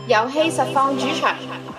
遊戲實況主場，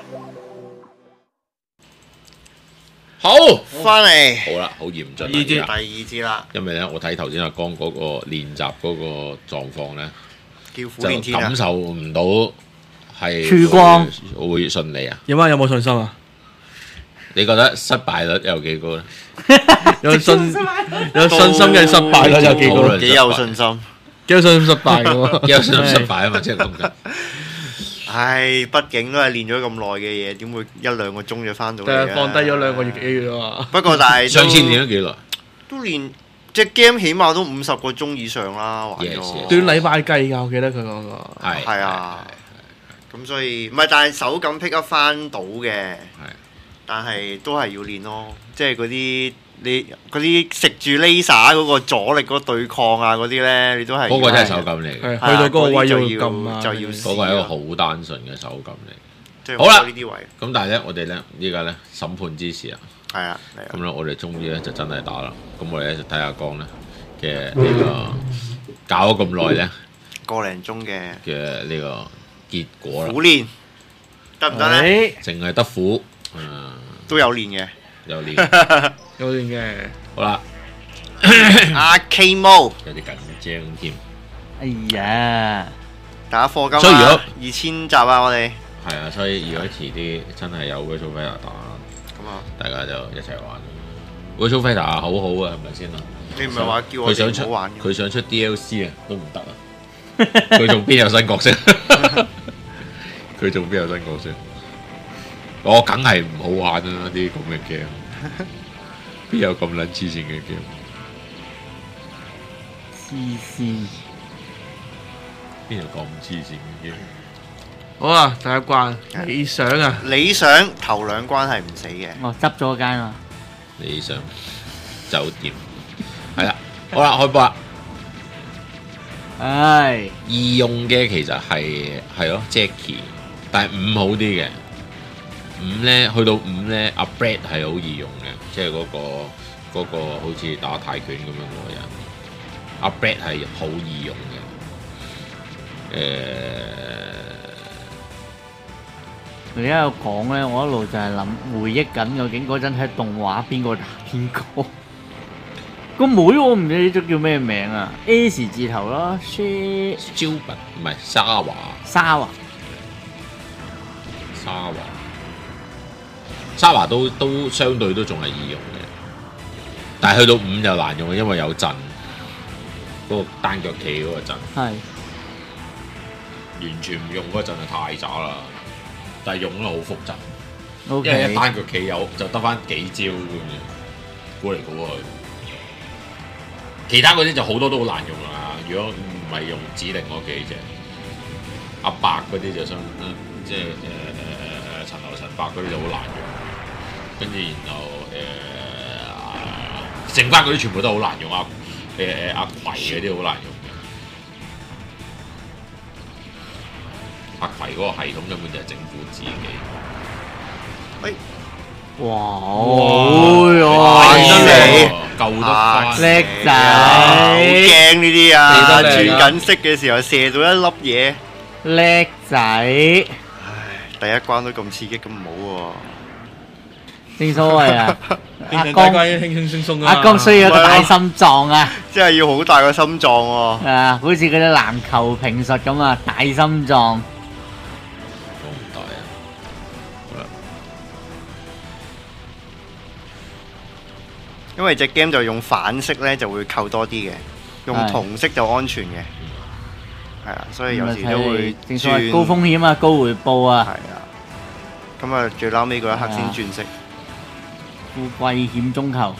好， 翻嚟好啦，好嚴峻啦， 第二而家節啦， 因為咧，我睇頭先阿江嗰個練習嗰個狀況咧， 叫苦就連天啊感！受唔到係曙光會順利啊！ 有冇信心啊？ 你覺得失敗率有幾高咧？ 有信心嘅失敗率有幾高？ 討論幾有信心。 幾有信心失敗嘅喎？ 幾有信心失敗啊嘛，即係咁緊。 唉，畢竟都係練咗咁耐嘅嘢，點會一兩個鐘就翻到嚟啊？ 但係放低咗2個月幾月啊嘛。 不過但係上次練咗幾耐？ 都練隻 game 起碼都50個鐘以上啦，玩 Yes, 咗 yes. 段禮拜計㗎，我記得佢講過。 係啊，咁所以唔係，但係手感 pick up 翻到嘅，但係都係要練咯，即係嗰啲你嗰啲食住 laser 嗰個阻力嗰個對抗啊嗰啲咧，你都係嗰個真係手感嚟嘅， 係去到嗰個位要撳啊， 就要嗰個係一個好單純嘅手感嚟。 即係好啦呢啲位咁但係咧，我哋咧依家咧審判之時啊， 係啊， 咁咧我哋終於咧就真係打啦。咁我哋咧就睇下江咧嘅呢個搞咗咁耐咧個零鐘嘅呢個結果啦， 苦練得唔得咧？ 淨係得苦， 都有練嘅。 有練。 有段嘅。 好啦， Arcade Mode 有啲緊張添。 哎呀， 打課金啊！ 所以如果 2000集啊，我哋係啊，所以如果遲啲真係有 Virtual Fighter 打， 咁啊， 大家就一齊玩。Virtual Fighter 好好啊，係咪先啊？ 你唔係話叫我哋佢想出唔好玩嘅？ 佢想出 DLC 啊，都唔得啊！佢仲邊有新角色？佢仲邊有新角色？我梗係唔好玩啦！啲咁嘅 game，邊有咁撚黐線嘅 game？ 黐線， 邊有咁黐線嘅 game？ 好啊，第一關理想啊， 理想頭兩關係唔死嘅， 我執咗間啊， 理想酒店係啦，好啦，開波啦！ 唉， 易用嘅其實係咯 Jackie，但係5好啲嘅。5咧去到5咧，阿 Brad 係好易用嘅，即係嗰個好似打泰拳咁樣嗰個人。阿 Brad 係好易用嘅。 佢而家有講咧，我一路就係諗回憶緊，究竟嗰陣睇動畫邊個打邊個？個妹我唔記得咗叫咩名啊 ，S 字頭咯 Stupid 唔係沙華都相對都仲係易用嘅，但係去到5就難用，因為有陣嗰個單腳企嗰個陣， 係完全唔用嗰陣就太渣啦。但係用得好複雜，因為 ，OK， 一單腳企有就得翻幾招咁樣，估嚟估去。其他嗰啲就好多都好難用啦。如果唔係用指定嗰幾隻，阿伯嗰啲就相，即係陳劉陳伯嗰啲就好難用。跟住然後剩翻嗰啲全部都好難用。阿葵嗰啲好難用嘅。阿葵嗰個系統根本就係整蠱自己。 哇， 玩得你救得翻叻仔好驚呢啲啊！ 射得靚啊轉緊色嘅時候射到一粒嘢， 叻仔， 唉，第一關都咁刺激，咁唔好喎。 正所謂啊， 變成第一阿江關輕輕鬆鬆啊。 阿江需要一個大心臟啊！ 真係要好大個心臟喎。 啊，好似嗰啲籃球評述咁啊，大心臟。 講唔大啊！好啦， 因為隻 game 就用反色咧就會扣多啲嘅，用同色就安全嘅，係啊，所以有時都會正所謂轉， 高風險啊，高回報啊， 係啊，咁啊最撈尾嗰一刻先轉色， 富貴險中求。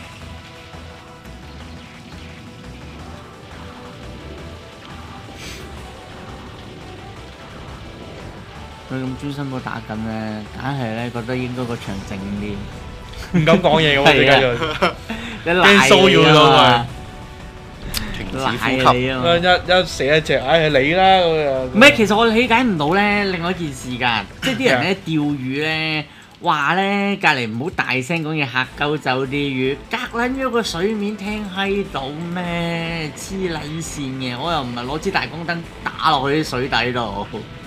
佢咁專心到打緊咧，硬係咧覺得應該個場靜啲。 唔敢講嘢嘅喎，你繼續。 你驚騷擾到佢。 停止呼賴吸。 你啊！ 一射一隻，唉係你啦咁樣。 唔係，其實我理解唔到咧，另外一件事㗎，即係啲人咧釣魚咧，話咧隔離唔好大聲講嘢嚇鳩走啲魚，隔撚咗個水面聽閪到咩？黐撚線嘅，我又唔係攞支大光燈打落去啲水底度。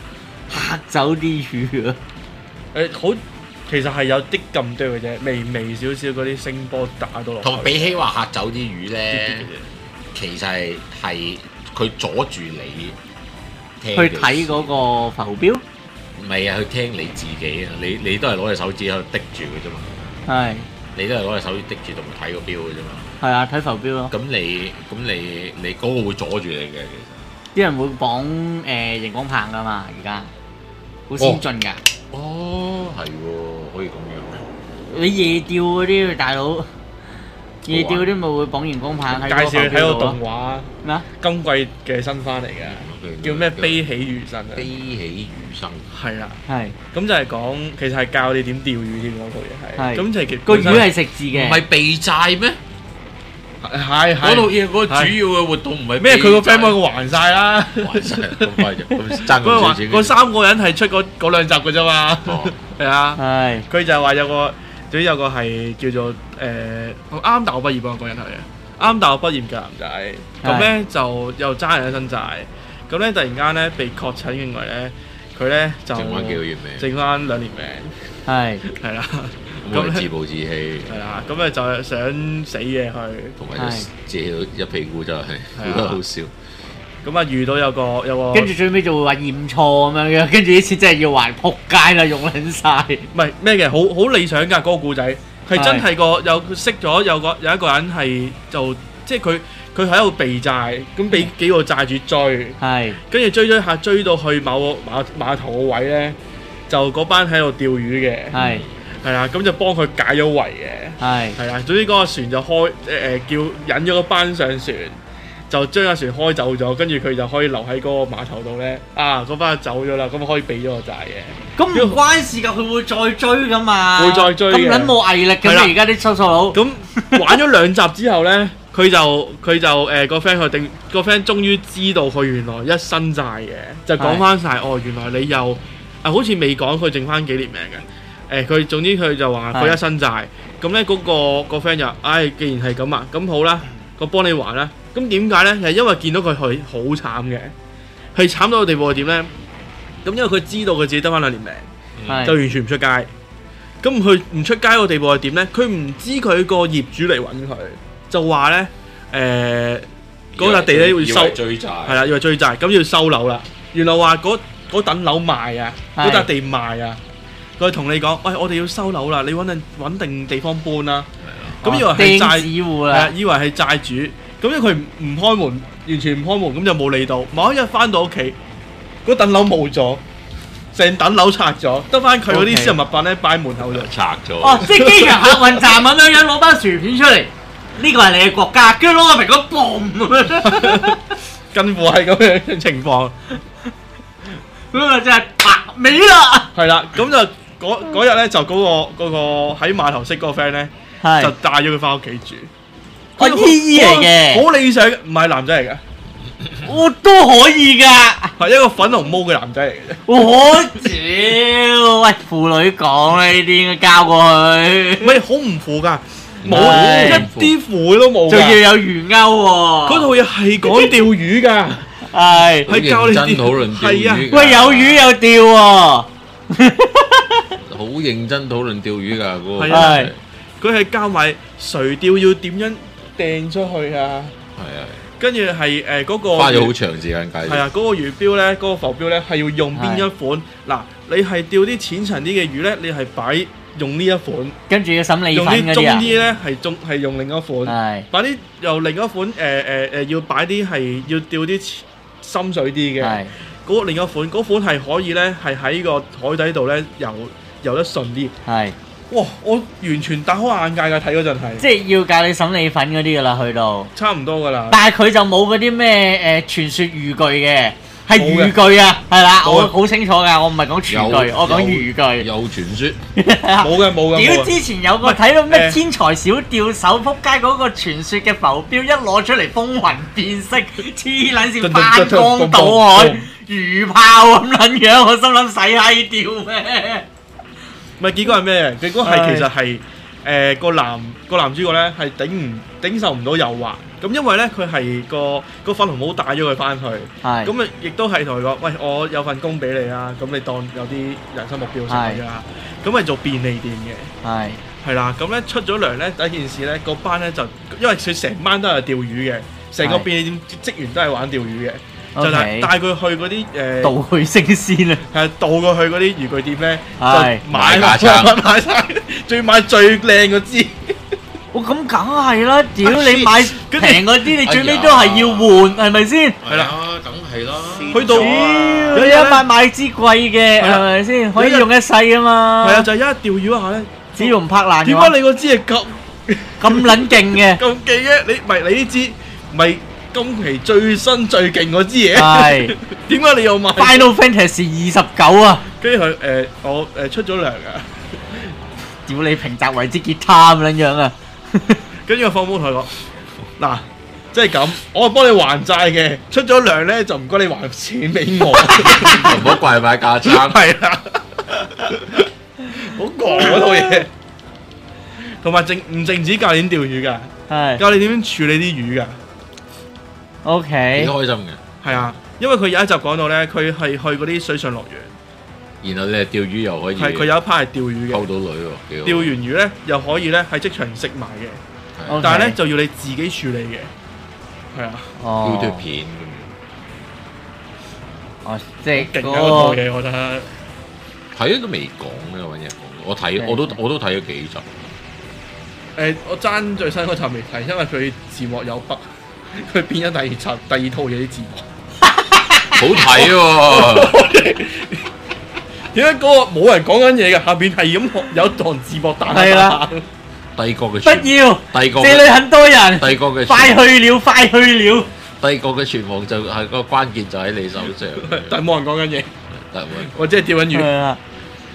嚇走啲魚啊！ 好，其實係有啲咁多嘅啫，微少少嗰啲聲波打到落去。 同埋比起話嚇走啲魚咧，其實係佢阻住你聽去睇嗰個浮標， 唔係啊，去聽你自己啊！你都係攞隻手指喺度滴住嘅啫嘛， 係你都係攞隻手指滴住同埋睇個標嘅啫嘛。 係啊，睇浮標咯。 咁你嗰個會阻住你嘅，其啲人會綁熒光棒噶嘛，而家好先進㗎。 實。哦，係喎，可以咁樣。 你夜釣嗰啲大佬，夜釣嗰啲咪會綁熒光棒喺介嗰個浮紹你睇個標度咯。 動畫， 咩啊？ 今季嘅新番嚟嘅，叫咩悲喜餘生啊？ 悲喜餘生。 係啦， 係咁就係講其實係教你點釣魚添嗰套嘢係。 係咁就係個魚係食字嘅。 唔係避債咩？ 係嗰套嘢嗰個主要嘅活動唔係咩？佢個 friend 幫佢還晒啦。 還晒咁快就咁爭嗰咁少錢。 嗰三個人係出嗰兩集嘅啫嘛。 哦係啊。 係佢就係話有個，總之有個係叫做啱大學畢業嗰個人嚟嘅，啱大學畢業嘅男仔，咁咧就又爭人一身債，咁咧突然間咧被確診認為咧佢咧就剩翻幾個月命， 剩翻2年命， 係係啦， 咁佢自暴自棄， 係啦，咁咧就係想死嘅佢， 同埋就借到一屁股就係覺得好笑。 咁啊遇到有個， 跟住最尾就會話驗錯咁樣嘅，跟住啲錢真係要還，撲街啦，用撚晒。 唔係咩嘅，好理想㗎嗰個故仔，係真係有識咗有一個人係就即係佢喺度避債，咁俾幾個債主追， 係跟住追下追到去某個碼頭個位咧，就嗰班喺度釣魚嘅，係啦，咁就幫佢解咗圍嘅，係啦，總之嗰個船就叫引咗個班上船。就將架船開走咗，跟住佢就可以留喺嗰個碼頭度咧。嗰班走咗啦，咁可以避咗個債嘅。 咁唔關事㗎，佢會再追㗎嘛。 會再追嘅。 咁撚冇毅力嘅咩？而家啲收數佬。 咁玩咗2集之後咧，佢就個 friend 佢定個 friend 終於知道佢原來一身債嘅，就講翻晒原來你又好似未講佢剩翻幾年命嘅。佢總之佢就話佢一身債，咁咧嗰個 friend 就既然係咁啊，咁好啦，我幫你還啦。咁點解咧？係因為見到佢好慘嘅，係慘到個地步係點咧？咁因為佢知道佢自己得翻2年命，就完全唔出街。咁佢唔出街個地步係點咧？佢唔知佢個業主嚟揾佢，就話咧嗰笪地咧要收，係啦，要追債，咁要收樓啦。原來話嗰棟樓賣啊，嗰笪地賣啊，佢同你講：喂，我哋要收樓啦，你揾定地方搬啦。咁以為係債戶啦，以為係債主。咁因為佢唔開門，完全唔開門，咁就冇理到。某一日翻到屋企，嗰棟樓冇咗，成棟樓拆咗，得翻佢嗰啲私人物品咧擺喺門口度。 拆咗。 即係機場客運站咁樣攞包薯片出嚟，呢個係你嘅國家，跟住攞個蘋果嘣咁樣， 近乎係咁樣嘅情況。 咁啊真係白尾啦！ 係啦，咁就嗰日咧就嗰個喺碼頭識嗰個 friend 咧，就帶咗佢翻屋企住。 姨姨嚟嘅， 好理想，唔係男仔嚟嘅， 我都可以㗎， 係一個粉紅毛嘅男仔嚟嘅啫。 我屌，喂，婦女講啦，呢啲應該交過去。 唔係好唔符㗎，冇一啲符都冇㗎， 仲要有魚鈎喎。 嗰套嘢係講釣魚㗎，係教你認真討論釣魚。 喂，有魚有釣喎， 好認真討論釣魚㗎嗰個。 係， 佢係教埋垂釣要點樣掟出去啊！跟住係嗰個花咗好長時間解釋。 係啊，嗰個魚標咧，嗰個浮標咧係要用邊一款？嗱，你係釣啲淺層啲嘅魚咧，你係擺用呢一款。 跟住要審理用粉嗰啲啊。 啲中啲咧係用另一款。 係。 擺啲又另一款要擺啲係要釣啲深水啲嘅。係。嗰另一款嗰款係可以咧係喺個海底度咧游得順啲。係。哇！我完全大開眼界㗎，睇嗰陣係。即係要教你審理粉嗰啲㗎啦，去到。 差唔多㗎啦。但係佢就冇嗰啲咩傳說漁具嘅，係漁具啊，係啦，我好清楚㗎，我唔係講廚具，我講漁具。 有傳說。 冇嘅。 屌！之前有個睇到咩天才小釣手撲街嗰個傳說嘅浮標，一攞出嚟風雲變色，黐撚線翻江倒海，魚炮咁撚樣，我心諗使閪釣咩？ 唔係結果係咩？結果係其實係個男主角咧係頂受唔到誘惑， 咁因為咧佢係個粉紅帽帶咗佢翻去， 係咁啊亦都係同佢講，喂，我有份工俾你啊，咁你當有啲人生目標成咗啦，咁係做便利店嘅。 係係啦，咁咧出咗糧咧，第一件事咧，個班咧就因為佢成班都係釣魚嘅，成個便利店職員都係玩釣魚嘅，就帶佢去嗰啲盜去升仙啊！ 係導過去嗰啲漁具店咧， 係就買買晒，仲要買最靚嗰支。 咁梗係啦，屌你買跟住平嗰啲，你最尾都係要換，係咪先？ 係啦，梗係啦。 去到有一買支貴嘅，係咪先？可以用一世啊嘛。 係啊，就係一釣魚嗰下咧， 只要唔拍爛嘅點話解你嗰支係咁撚勁嘅？ 咁勁嘅？你呢支咪今期最新最勁嗰支嘢？ 係點解你又買 Final Fantasy 29啊！ 跟住佢我出咗糧啊！ 屌你平澤為之吉他咁撚樣啊！ 跟住個放風同佢講，嗱，即係咁，我係幫你還債嘅，出咗糧咧就唔該你還錢俾我， 唔好怪買架撐。 係啦，好狂嗰套嘢。同埋唔淨止教你點釣魚㗎， 係教你點樣處理啲魚㗎。 幾 OK， 開心嘅。 係啊，因為佢有一集講到咧，佢係去嗰啲水上樂園， 然後你係釣魚又可以係佢有一 part 係釣魚嘅， 溝到女喎，幾好。 釣完魚咧又可以咧喺職場食埋嘅， 係但係咧就要你自己處理嘅，係啊， 哦 YouTube 片哦，即係勁嗰個啊嗰套嘢，我覺得。 睇都未講咧，揾嘢講。我睇我都睇咗幾集。 我爭最新嗰集未睇，因為佢字幕有筆，佢變咗第二套嘢啲字幕。 好睇喎！ 點解嗰個冇人講緊嘢嘅？下邊係咁有堂字幕彈係啦帝國嘅不要， 帝國這裏很多人， 帝國嘅快去了，快去了。 帝國嘅存亡就係個關鍵就喺你手上。 但係冇人講緊嘢， 但係我只係釣緊魚。 係啊，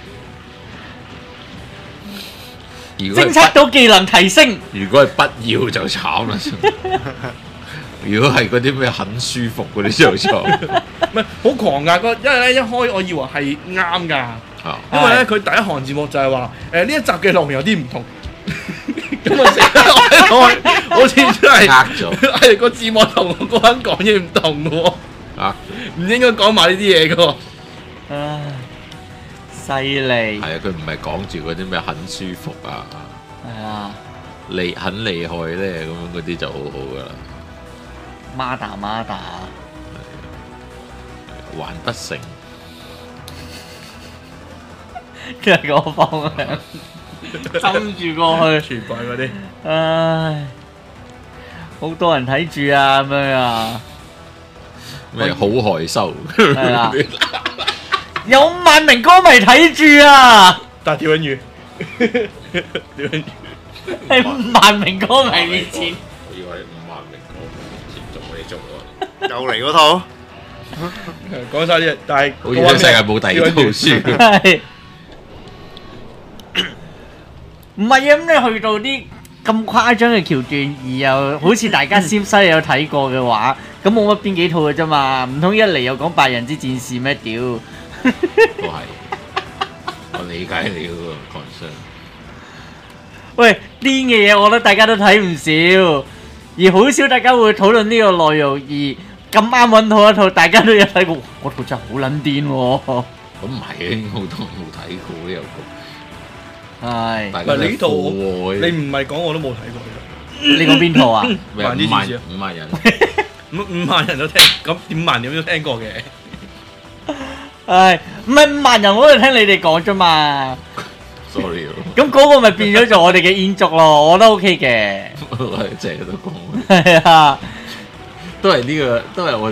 如果偵測到技能提升， 如果係不要就慘啦。如果係嗰啲咩很舒服嗰啲就慘。 唔係好狂㗎，因為咧一開我以為係啱㗎， 啊因為咧佢第一行字幕就係話呢一集嘅內容有啲唔同。咁啊成日開，好似真係呃咗係個字幕同嗰個人講嘢唔同嘅喎， 啊！ 唔應該講埋呢啲嘢嘅喎。 唉，犀利， 係啊，佢唔係講住嗰啲咩很舒服啊， 係啊很厲害咧，咁樣嗰啲就好好噶啦。 ，Mada， 還不成， 跟住嗰個方向針住過去， 全部係嗰啲。 唉，好多人睇住啊，咁樣啊， 咩好害羞， 係啦有5萬名歌迷睇住啊， 但係釣緊魚，釣緊魚。 喺5萬名歌迷面前， 我以為5萬名歌前做你做喎， 又嚟嗰套， 講晒啲嘢，但係好似呢世界冇第二套書。 係唔係啊？咁你去到啲咁誇張嘅橋段，而又好似大家先西有睇過嘅話，咁冇乜邊幾套嘅啫嘛？唔通一嚟又講白人之戰士咩？屌！ 都係，我理解你嗰個 concern。 喂，癲嘅嘢我覺得大家都睇唔少，而好少大家會討論呢個內容，而咁啱揾到一套大家都有睇過，嗰套真係好撚癲喎！ 咁唔係嘅，好多人冇睇過呢有個。 係大家都唔係你呢套貨喎你唔係講我都冇睇過。 你講邊套啊？ 咩萬之 5萬戰士啊 5萬人， 五萬人都聽，咁5萬點都聽過嘅。 唉，唔係5萬人，我都聽你哋講啫嘛。 sorry 喎， 咁嗰個咪變咗做我哋嘅煙燭咯，我覺得 OK 嘅。 我係成日都講， 係啊， 都係呢個，都係我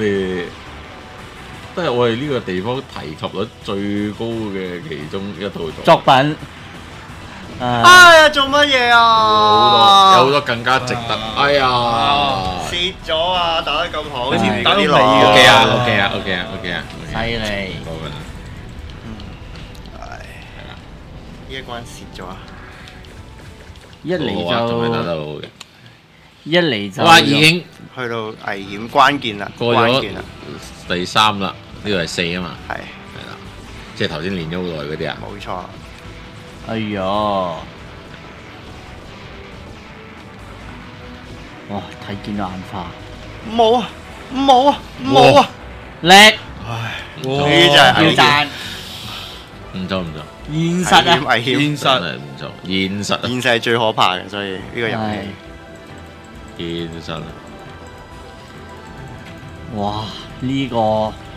哋呢個地方提及率最高嘅其中一套作品。 哎呀，做乜嘢有啊？ 好多更加值得。哎呀蝕咗啊！打得咁好， 好似前面嗰啲打到尾路 ，OK 啊，OK 啊，OK 啊，OK 啊， 犀利過分啦， 呢一關蝕咗啊！ 一嚟好啊仲係打就得好嘅。 一嚟就哇，已經去到危險關鍵啦， 過咗關鍵啦， 第3啦，呢個係4啊嘛， 係係啦，即係頭先練咗好耐嗰啲啊。 冇錯。 哎呀， 哇！睇見到眼花， 冇啊冇啊冇啊！ 叻， 唉，呢啲真係要讚， 唔錯唔錯， 現實啊！ 危險， 現實真係唔錯，現實啊， 現實係最可怕嘅，所以呢個遊戲現實啊， 哇！呢個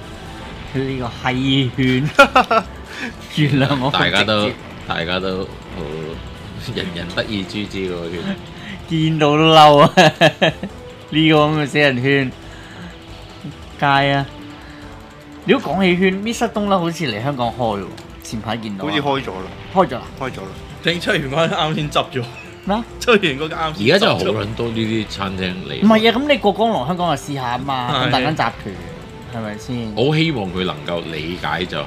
閪圈，原諒我大家都直接好人人得意豬之嗰個圈， 見到都嬲啊！呢個咁嘅死人圈，街啊！如果講起圈，Mr. 東啦，好似嚟香港開喎，前排見到啊， 好似開咗啦， 開咗啦， 開咗啦。 正出完嗰間啱先執咗， 咩啊？ 出完嗰間啱先而家真係好執咗撚多呢啲餐廳嚟。 唔係啊，咁你過江龍香港就試下啊嘛，咁係大間集團係咪先？ 我好希望佢能夠理解就係、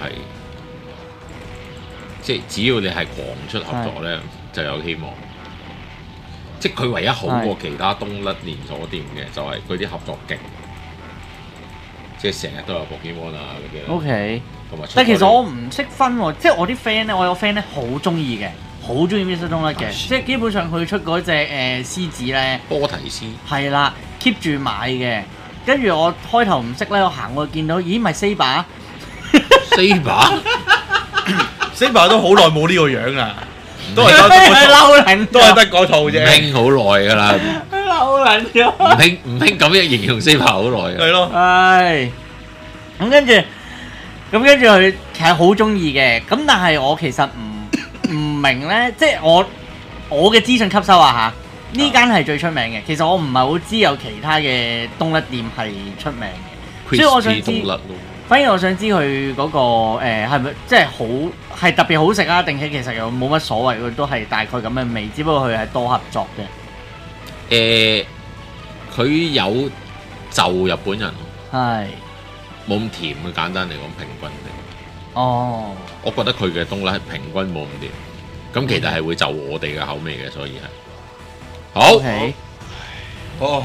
即係只要你係狂出合作咧，就有希望。即係佢唯一好過其他東甩連鎖店嘅，就係佢啲合作勁，即係成日都有 Pokemon 啊嗰啲。 OK， 同埋， 但其實我唔識分喎，即係我啲 friend 咧，我有 friend 咧好中意嘅，好中意 Mr. 東甩嘅，即係基本上佢出嗰隻獅子咧， 波提斯係啦 keep 住買嘅。跟住我開頭唔識咧，我行過見到，咦咪 Saber， Saber Saber 都好耐冇呢個樣啦，都係係得嬲撚都係得嗰套啫， 拼好耐㗎啦， 嬲撚咗。 唔拼咁樣形容 Saber 好耐㗎。 係咯， 唉，咁跟住佢其實好中意嘅，咁但係我其實唔明咧，即係我嘅資訊吸收啊嚇，呢間係最出名嘅。其實我唔係好知有其他嘅東甩店係出名嘅，所以我想 Crispy 知東甩咯， 反而我想知佢嗰個係咪即係好係特別好食啊？定係其實又冇乜所謂，佢都係大概咁嘅味，只不過佢係多合作嘅。 佢有就日本人係冇咁甜嘅，簡單嚟講平均嚟。 哦， 我覺得佢嘅東甩係平均冇咁甜，咁其實係會就我哋嘅口味嘅，所以係好。 OK， 哦，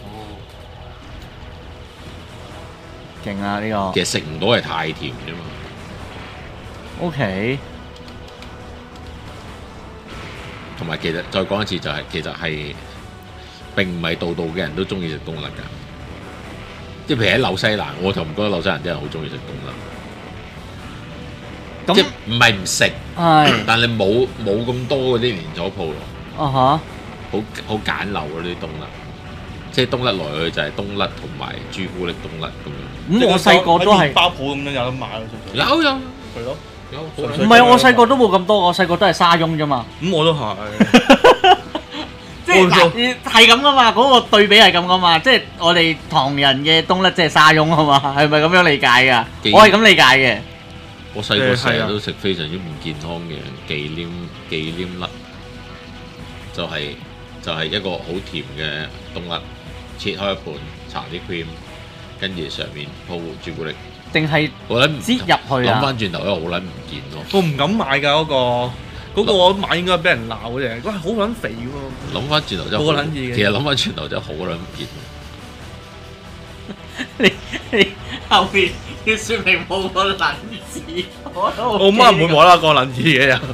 勁啊呢個其實食唔到係太甜啫嘛。 OK。 同埋其實再講一次就係、其實係並唔係度度嘅人都中意食東甩㗎。即係譬如喺紐西蘭，我就唔覺得紐西蘭啲人好中意食東甩。 咁即係唔係唔食， 係但係冇咁多嗰啲連鎖鋪咯， 啊好簡陋嗰啲東甩。即係東甩來去就係東甩同埋朱古力東甩咁樣。 咁我細個都係喺麵包鋪咁樣有得買咯，純粹有係咯， 有， 純粹唔係我細個都冇咁多，我細個都係沙翁啫嘛。 咁我都係， 即係嗱係咁噶嘛，嗰個對比係咁噶嘛，即係我哋唐人嘅東甩即係沙翁啊嘛，係咪咁樣理解㗎？我係咁理解嘅。 我細個成日都食非常之唔健康嘅忌廉甩，就係一個好甜嘅東甩，切開一半，搽啲 cream，跟住上面鋪朱古力。 定係我諗擠入去啊諗翻轉頭咧，好撚唔健咯。 我唔敢買㗎嗰個，嗰個我買應該俾人鬧嗰隻，哇好撚肥喎！ 諗翻轉頭真係好冇個撚意嘅其實諗翻轉頭真係好撚唔健。 你後邊要説明冇個撚字， 我媽唔會無啦啦講撚字嘅又，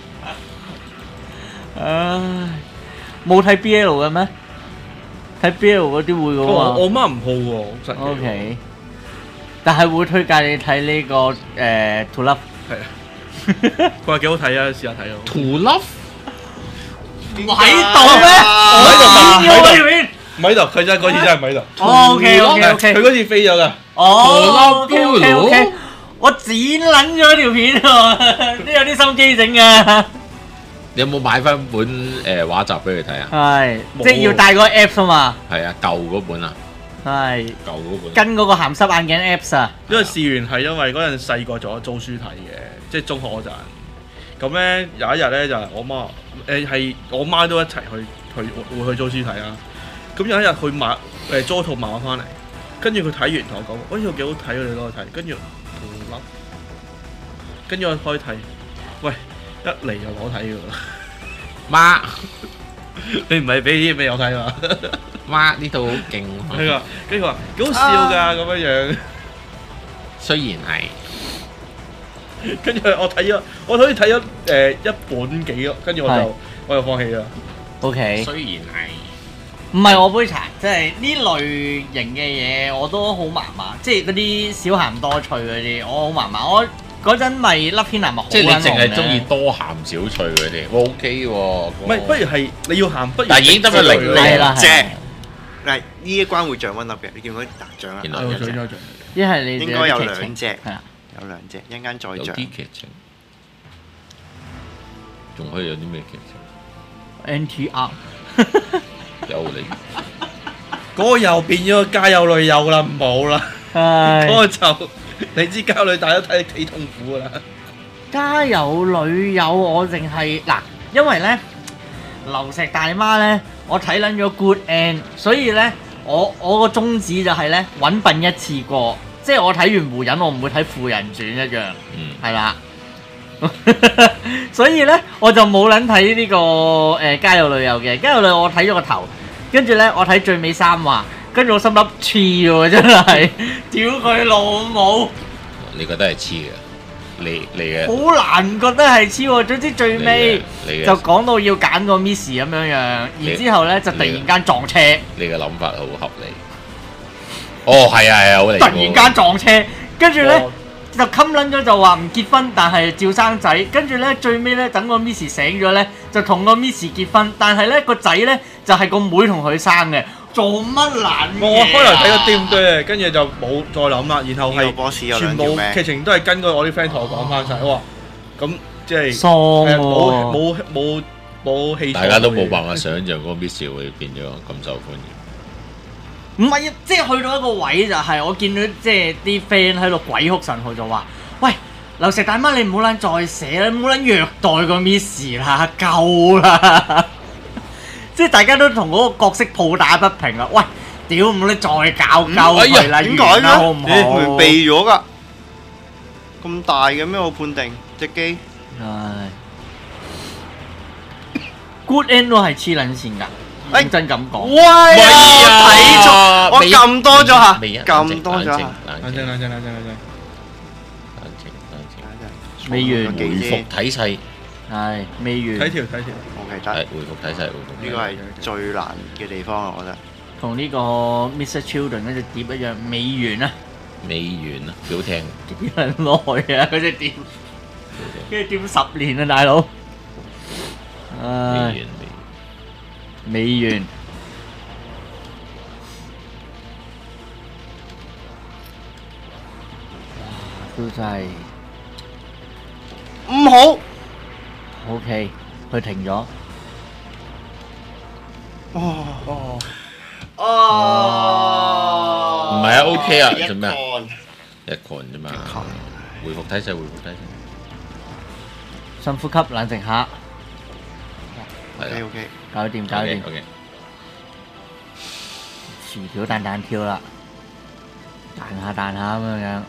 唉，冇睇 BL 嘅咩？睇 BL 嗰啲會嘅喎。 我媽唔好喎，好神奇喎。 OK，但係會推介你睇呢個To Love。 係啊，佢話幾好睇啊，試下睇咯。 To love 喺度咩？ 喺度嘛我喺條片。 唔喺度，佢真係嗰次真係唔喺度。 哦，OK OK 佢 OK。 嗰次飛咗㗎。 哦，OK OK。我剪撚咗條片喎，都有啲心機整㗎。 你有冇買翻本畫集俾佢睇啊？ 係， 冇即係要帶個 Apps 啊嘛。 係啊，舊嗰本啊， 係， 舊嗰本。 跟嗰個鹹濕眼鏡 Apps 啊。 因為試完係因為嗰陣細個仲有租書睇嘅，即係中學嗰陣。咁咧有一日咧就係我媽係我媽都一齊會去租書睇啦。咁有一日去買租一套漫畫翻嚟，跟住佢睇完同我講：，喂，呢套幾好睇啊！你攞去睇。跟住我諗，跟住我開睇，喂，一嚟就攞睇㗎啦。 媽你唔係俾啲咩我睇嘛？ 媽呢度好勁喎。 係啊，跟住佢話幾好笑㗎咁樣樣。 雖然係。 跟住我好似睇咗一本幾咯，跟住我就放棄啦。 OK。 雖然係。 唔係我杯茶，即係呢類型嘅嘢我都好麻麻，即係嗰啲少鹹多脆嗰啲，我好麻麻。我嗰陣咪粒偏南咪好即係你淨係撚中意多鹹少脆嗰啲，OK 喎。 唔係，不如係你要鹹，不如但係已經得個零係啦隻。嗱，呢一關會漲溫粒嘅，你見唔見到漲啊？ 原來有咗一係你應該有劇情兩隻， 係啊， 有兩隻，一陣間再有啲漲。 劇情，仲可以有啲咩劇情？ NTR 有你嗰個又變咗個家有女友啦，冇啦。嗰係個就你知家有女大家睇幾痛苦噶啦。 家有女友，我淨係嗱，因為咧流石大媽咧，我睇撚咗 Good End，所以咧我個宗旨就係咧揾笨一次過，即係我睇完湖人，我唔會睇富人傳一樣，係啦。所以咧我就冇撚睇呢個家有女友嘅，家有女友我睇咗個頭，跟住咧我睇最尾3話，跟住我心諗黐喎，真係屌佢老母！ 你覺得係黐嘅？你嘅好難覺得係黐喎，總之最尾你嘅就講到要揀個 miss 咁樣樣，然之後咧就突然間撞車， 你嘅諗法好合理。哦，係啊，好離譜。 突然間撞車，跟住咧哦就冚撚咗就話唔結婚，但係照生仔，跟住咧最尾咧等個 miss 醒咗咧，就同個 miss 結婚，但係咧個仔咧就係個妹同佢生嘅，做乜撚嘢我開頭睇個點嘅，跟住就冇再諗啦，然後呢個係 boss 有全部兩條命劇情都係根據我啲 friend 同我講翻晒。哇，咁即係喪冇戲。 大家都冇辦法想像嗰個 Miss 會變咗咁受歡迎。 唔係啊，即係去到一個位就係我見到即係啲 friend 喺度鬼哭神號就話：喂，流石大媽你唔好撚再寫啦，唔好撚虐待個 miss 啦，夠啦！即係大家都同嗰個角色抱打不平啊！喂，屌唔好你再搞鳩佢啦， 點解完啦嘅？ 好唔好？ 明避咗㗎，咁大嘅咩？我判定隻機唉，Good End 都係黐撚線㗎，認真咁講。 喂啊！睇錯，我未撳多咗下， 未啊撳多咗下。 冷靜。 未完回復體勢， 係未完， 睇條。 OK 係得， 回復體勢， 呢個係最難嘅地方啊！我覺得。 同呢個 Mr. Children 嗰隻碟一樣，未完啊！ 未完啊，幾好聽。 幾撚耐啊！嗰隻碟，跟住碟10年啊，大佬。 未唉完，， 未完。都真係唔好。 OK，佢停咗。 哦。 唔係啊，OK 啊， 一做咩啊？ 個一個人啫嘛一個。 回復體勢，回復體勢。 深呼吸，冷靜下， 係 OK 啦 OK。 搞掂，搞掂。 OK。 薯條彈彈跳啦，彈下彈下咁樣樣。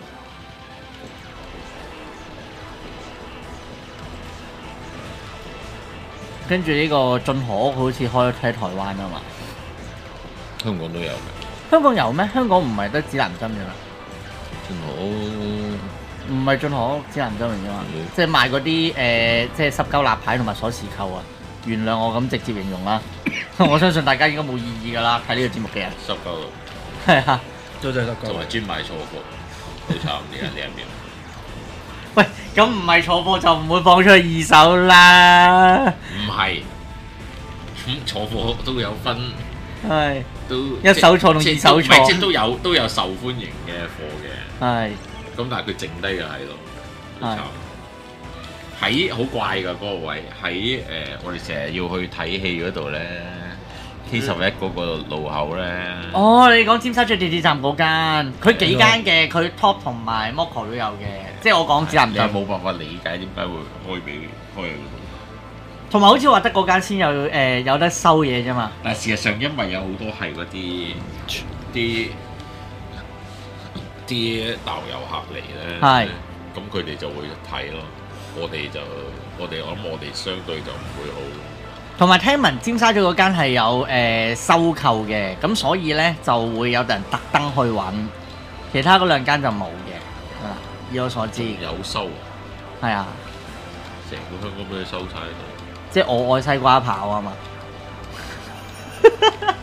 跟住呢個進河屋好似開咗喺台灣啊嘛， 香港都有嘅。 香港有咩？香港唔係得指南針嘅嘛， 真好。 唔係進河屋指南針嚟嘅嘛， 嗯即係賣嗰啲即係濕鳩立牌同埋鎖匙扣啊！原諒我咁直接形容啦，我相信大家應該冇異議㗎啦，睇呢個節目嘅人濕鳩， 係啊。 都真係得同埋專買錯貨，好慘呢一邊。 喂，咁唔係錯貨就唔會放出去二手啦。 唔係，咁錯貨都有分， 係都一手錯同二手錯唔係即係都有受歡迎嘅貨嘅。 係咁但係佢剩低嘅喺度，好係慘。喺好怪㗎嗰個位，喺我哋成日要去睇戲嗰度咧，K11嗰個路口咧。 哦，你講尖沙咀地鐵站嗰間，佢幾間嘅，佢 Top 同埋 Moco 都有嘅，即係我講指南針。 但係冇辦法理解點解會開俾開喺嗰度。 同埋好似話得嗰間先有有得收嘢啫嘛。 但係事實上，因為有好多係嗰啲導遊客嚟咧， 係咁佢哋就會睇咯。我諗我哋相對就唔會好。 同埋聽聞尖沙咀嗰間係有收購嘅，咁所以咧就會有人特登去揾，其他嗰兩間就冇嘅。係啦，以我所知， 有收啊！ 係啊， 成個香港俾佢收晒喺度。 即係我愛西瓜跑啊嘛。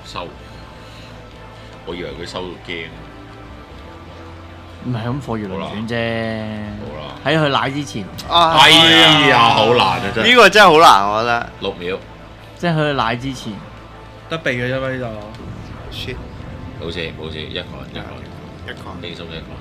收，我以為佢收到驚。 唔係咁貨如輪轉啫。 好啦， 喺佢奶之前， 哎呀，好難啊真係。 呢個真係好難，我覺得。 6秒， 即係佢奶之前。 得避嘅啫嘛呢度。 shit， 冇事冇事，一個一個。 輕鬆一個。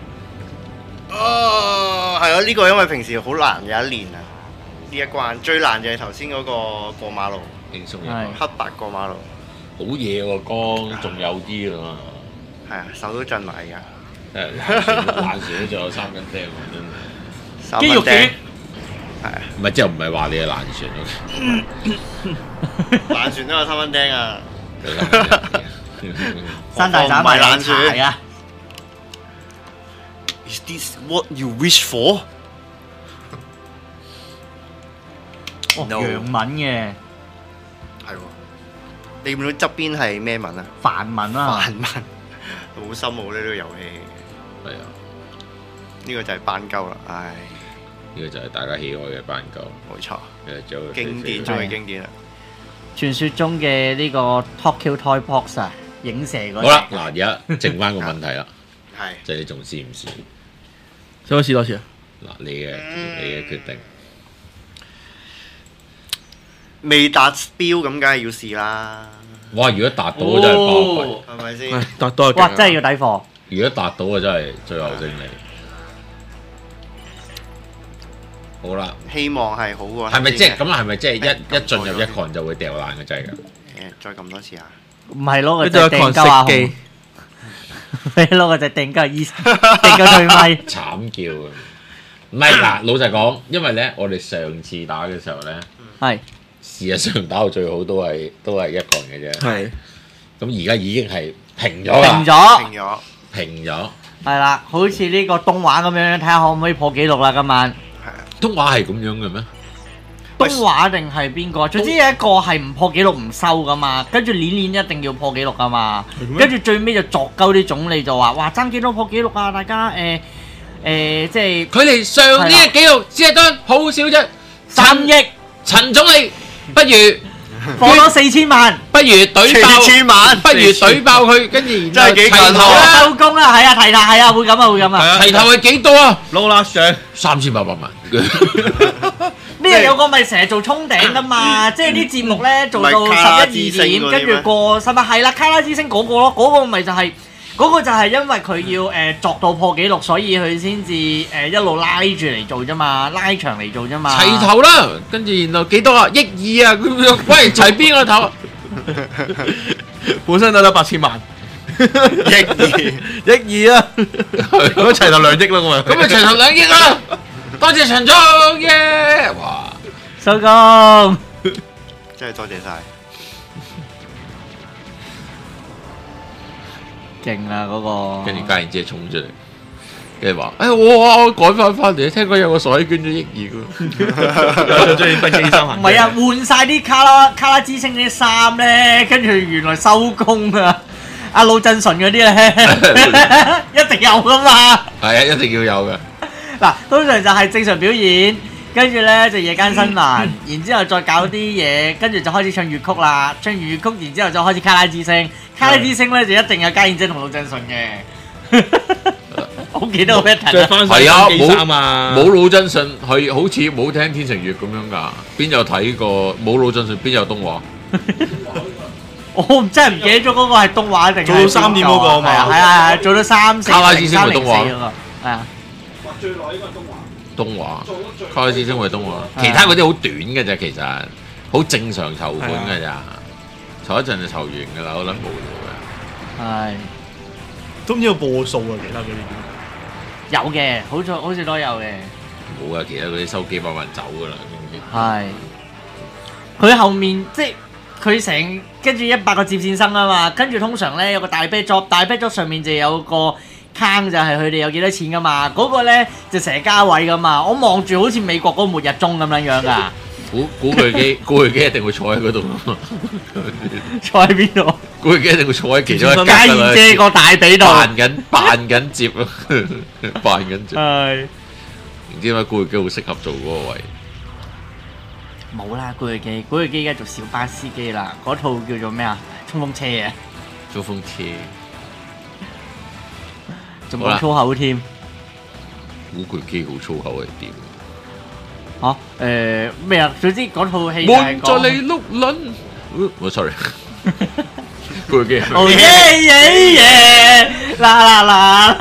哦，係咯，呢個因為平時好難有一練啊，呢一關最難就係頭先嗰個過馬路， 輕鬆一係個。 黑白過馬路， 好嘢喎，江仲有啲啊嘛。 係啊，手都震埋㗎。 爛船都仲有3斤釘喎，真係。 肌肉嘅，係啊， 唔係即係唔係話你係爛船爛船都有3蚊釘啊！ 有3斤釘山大斬埋冷唔係冷水柴啊！ Is this what you wish for？ 哦， No 洋文嘅係喎，你見唔到側邊係咩文啊？ 梵文啊， 梵文，好深奧呢個遊戲。 係啊， 呢個就係斑鳩啦，唉， 呢個就係大家喜愛嘅斑鳩。 冇錯， 仲有經典中嘅經典啦。 傳說中嘅呢個 Tokyo Toy Box 啊，影射嗰好啦，嗱而家剩翻個問題啦， 係即係你仲試唔試？ 使唔使試多次啊？ 嗱，你嘅決定。 未達標咁，梗係要試啦， 哇！如果達到真係爆貴， 係咪先？ 達到啊！ 哇，真係要抵貨。 如果達到啊真係最後勝利。好啦， 希望係好過。 係咪即係咁？係咪即係誒一進入一群就會掉爛個掣㗎？ 再撳多次啊！ 唔係攞個隻呢度有掟鳩阿紅， 機， 你攞個隻掟鳩醫生，掟鳩對咪。 慘叫啊！唔係嗱，老實講，因為咧，我哋上次打嘅時候咧， 係事實上打到最好都係一個人嘅啫。 係咁而家已經係平咗啦停，咗， 停咗， 平咗。 係啦，好似呢個東畫咁樣，睇下可唔可以破紀錄啦今晚。 係啊， 東華係咁樣嘅咩？ 東畫定係邊個？總之有一個係唔破紀錄唔收噶嘛，跟住年一定要破紀錄噶嘛，跟住最尾就作鳩啲總理就話：哇爭幾多破紀錄啊！大家即係佢哋上呢個紀錄只係得好少啫。 3億陳總理，不如放咗4000萬， 不如懟爆， 4000萬不如懟爆佢，跟住真係幾近齊頭喎啦！ 收工啦，係啊，提下係啊，會咁啊，會咁啊。 齊頭係幾多啊？ 撈啦上 3800萬。 呢個有個咪成日做衝頂噶嘛，即係啲節目咧做到唔係卡拉之 11、2點， 星嗰啲咩跟住過係咪係啦？卡拉之星嗰個咯，嗰個咪就係嗰個就係因為佢要作到破紀錄，所以佢先至一路拉住嚟做啫嘛，拉長嚟做啫嘛。 齊頭啦，跟住然後幾多啊？億2啊！咁樣喂，齊邊個頭啊？ 本身得8000萬，億2啊，咁齊頭2億啦咁啊！ 咁咪齊頭2億啦！多謝陳總耶！哇！ 收工。 真係多謝晒。 勁啦嗰個， 跟住家燕姐衝出嚟，跟住話：我改翻嚟，聽講有個傻閪捐咗億2㗎。 最中意登機衫行。 唔係啊，換晒啲卡拉之星啲衫咧，跟住原來收工啊！阿魯振順嗰啲咧，一定有噶嘛。 係啊，一定要有嘅。 嗱，通常就係正常表演，跟住咧就夜間新聞，然之後再搞啲嘢，跟住就開始唱粵曲啦，唱粵曲，然之後就開始卡拉之星，卡拉之星咧就一定有家燕姐同魯振順嘅。好記得好 pattern 啊！ 着翻係啊， 晒機衫啊， 冇魯振順係好似冇聽天成月咁樣㗎，邊有睇過冇魯振順邊有東華？ 我真係唔記得咗嗰個係東畫定係做到3點嗰個啊嘛係啊，做到3、4、 卡拉之星咪東畫嗰個係啊。 東華，卡拉之星為東華，其他嗰啲好短嘅啫，其實好正常籌款㗎咋，籌一陣就籌完㗎啦，好撚無聊嘅。 係都唔知有播數啊，其他嗰啲。 有嘅，好似都有嘅。 冇啊，其他嗰啲收幾百萬走㗎啦， 係佢後面即係佢成跟住100個接線生啊嘛，跟住通常咧有個大 backdrop 上面就有個坑，就係佢哋有幾多錢噶嘛，嗰、個咧就成日加位噶嘛，我望住好似美國嗰個末日鐘咁樣樣噶。 古巨基一定會坐喺嗰度， 坐喺邊度？ 古巨基一定會坐喺其中一格家燕姐個大髀度。 扮緊接啊，扮緊接。 係唔知點解古巨基好適合做嗰個位。 冇啦，古巨基而家做小巴司機啦，嗰套叫做咩啊？衝鋒車啊！ 做風車， 仲講粗口添古巨基好粗口係點？ 嚇咩啊？總之嗰套戲就係望在你碌撚，我 sorry，古巨基。 哦耶耶耶！啦啦啦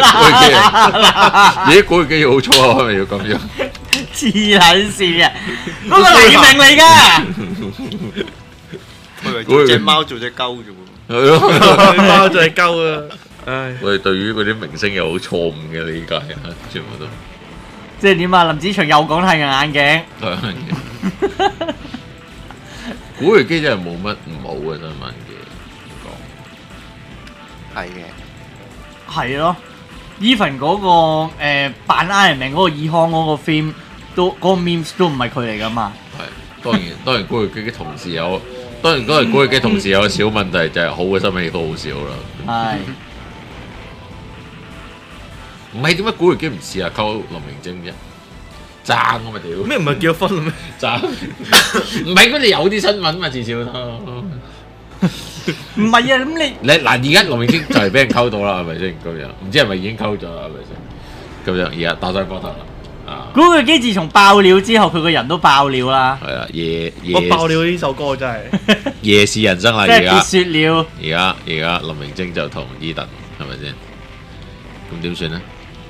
啦！ 咦，古巨基好粗口係咪要咁樣？ 黐撚線嘅，嗰個黎明嚟㗎。 我以為做隻貓做隻鳩啫喎。 係咯， 貓就係鳩啊！唉， 我哋對於嗰啲明星有好錯誤嘅理解啊，全部都。 即係點啊？林子祥又講太陽眼鏡。 古巨基真係冇乜唔好嘅新聞嘅， 係嘅。 係咯，even 嗰個扮 Iron Man 嗰個爾康嗰個 film 都嗰個 memes 都唔係佢嚟㗎嘛。 係當然古巨基嘅同事有，當然古巨基同事有個小問題就係好嘅新聞亦都好少啦。 係。 唔係點解古巨基唔試下溝林明晶啫？爭啊嘛屌！ 咩唔係結咗婚啦咩？ 爭唔係嗰啲有啲新聞嘛，至少都唔係啊，咁你嗱而家林明晶就係俾人溝到啦，係咪先咁樣？唔知係咪已經溝咗啦，係咪先？咁樣而家打晒波頭啦啊！ 古巨基自從爆料之後，佢個人都爆料啦。 係啊，夜我爆料呢首歌真係夜市人生啦， 即係別説了。 而家林明晶就同伊頓係咪先？咁點算咧？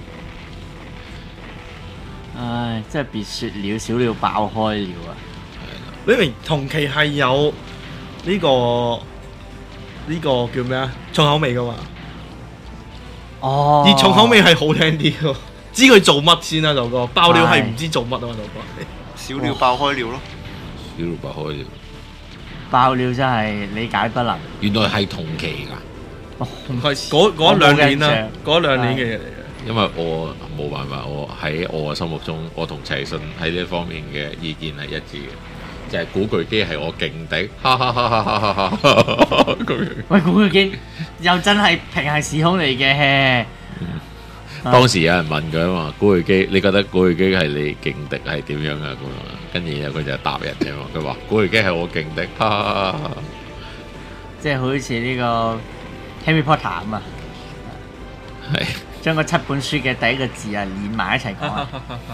唉，真係別説了，小料爆開了啊！ 你明同期係有呢個叫咩啊？重口味噶嘛？ 哦， 而重口味係好聽啲喎，知佢做乜先啦？首歌爆料係唔知做乜啊嘛？首歌小料爆開了咯。 小料爆開了， 爆料真係理解不能。 原來係同期㗎。 哦， 係嗰兩年啦，嗰兩年嘅嘢嚟嘅。 因為我冇辦法，我喺我嘅心目中，我同齊信喺呢方面嘅意見係一致嘅，就係古巨基係我勁敵，哈哈哈哈哈哈咁樣。 喂，古巨基又真係平行時空嚟嘅。 當時有人問佢啊嘛，古巨基，你覺得古巨基係你勁敵係點樣啊？咁樣，跟住然後佢就答人嘅嘛，佢話古巨基係我勁敵，哈哈哈哈。 即係好似呢個 Harry Potter 咁啊， 係將個7本書嘅第一個字啊連埋一齊講啊。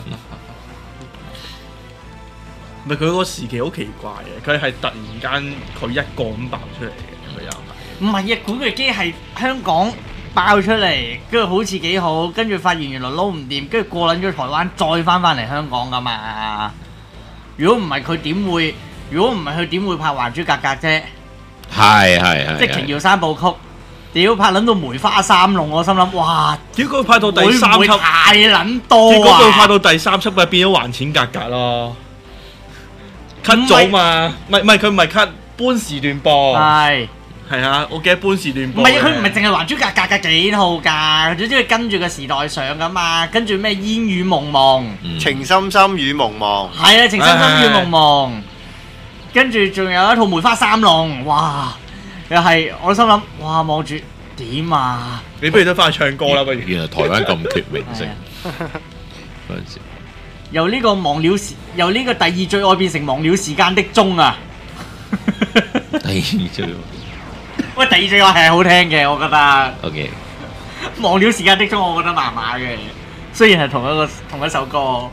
唔係佢嗰個時期好奇怪嘅，佢係突然間佢一個咁爆出嚟嘅，佢又係。 唔係啊，古巨基係香港爆出嚟，跟住好似幾好，跟住發現原來撈唔掂，跟住過撚咗台灣，再翻嚟香港噶嘛。如果唔係佢點會？如果唔係佢點會拍《還珠格格》啫？ 係， 即係瓊瑤三部曲。屌拍撚到梅花三弄，我心諗哇！ 結果拍到第三會唔會輯， 太撚多結果佢拍啊！ 到第三輯咪變咗還錢格格咯，cut 咗嘛？唔係佢唔係 cut 搬時段播， 係啊，我記得搬時段播。 唔係啊？佢唔係淨係還珠格格嘅幾套㗎，總之佢跟住個時代上㗎嘛，跟住咩煙雨濛濛， 情深深雨濛濛。 係啊，情深深雨濛濛，跟住仲有一套梅花三弄，哇！又係我心諗，哇望住點啊！ 你不如都翻去唱歌啦，不如。 原來台灣咁缺明星係啊嗰陣時。 由呢個忘了時，由呢個第二最愛變成忘了時間的鐘啊！ 第二最喂，第二最愛係好聽嘅，我覺得。 OK， 忘了時間的鐘，我覺得麻麻嘅，雖然係同一首歌。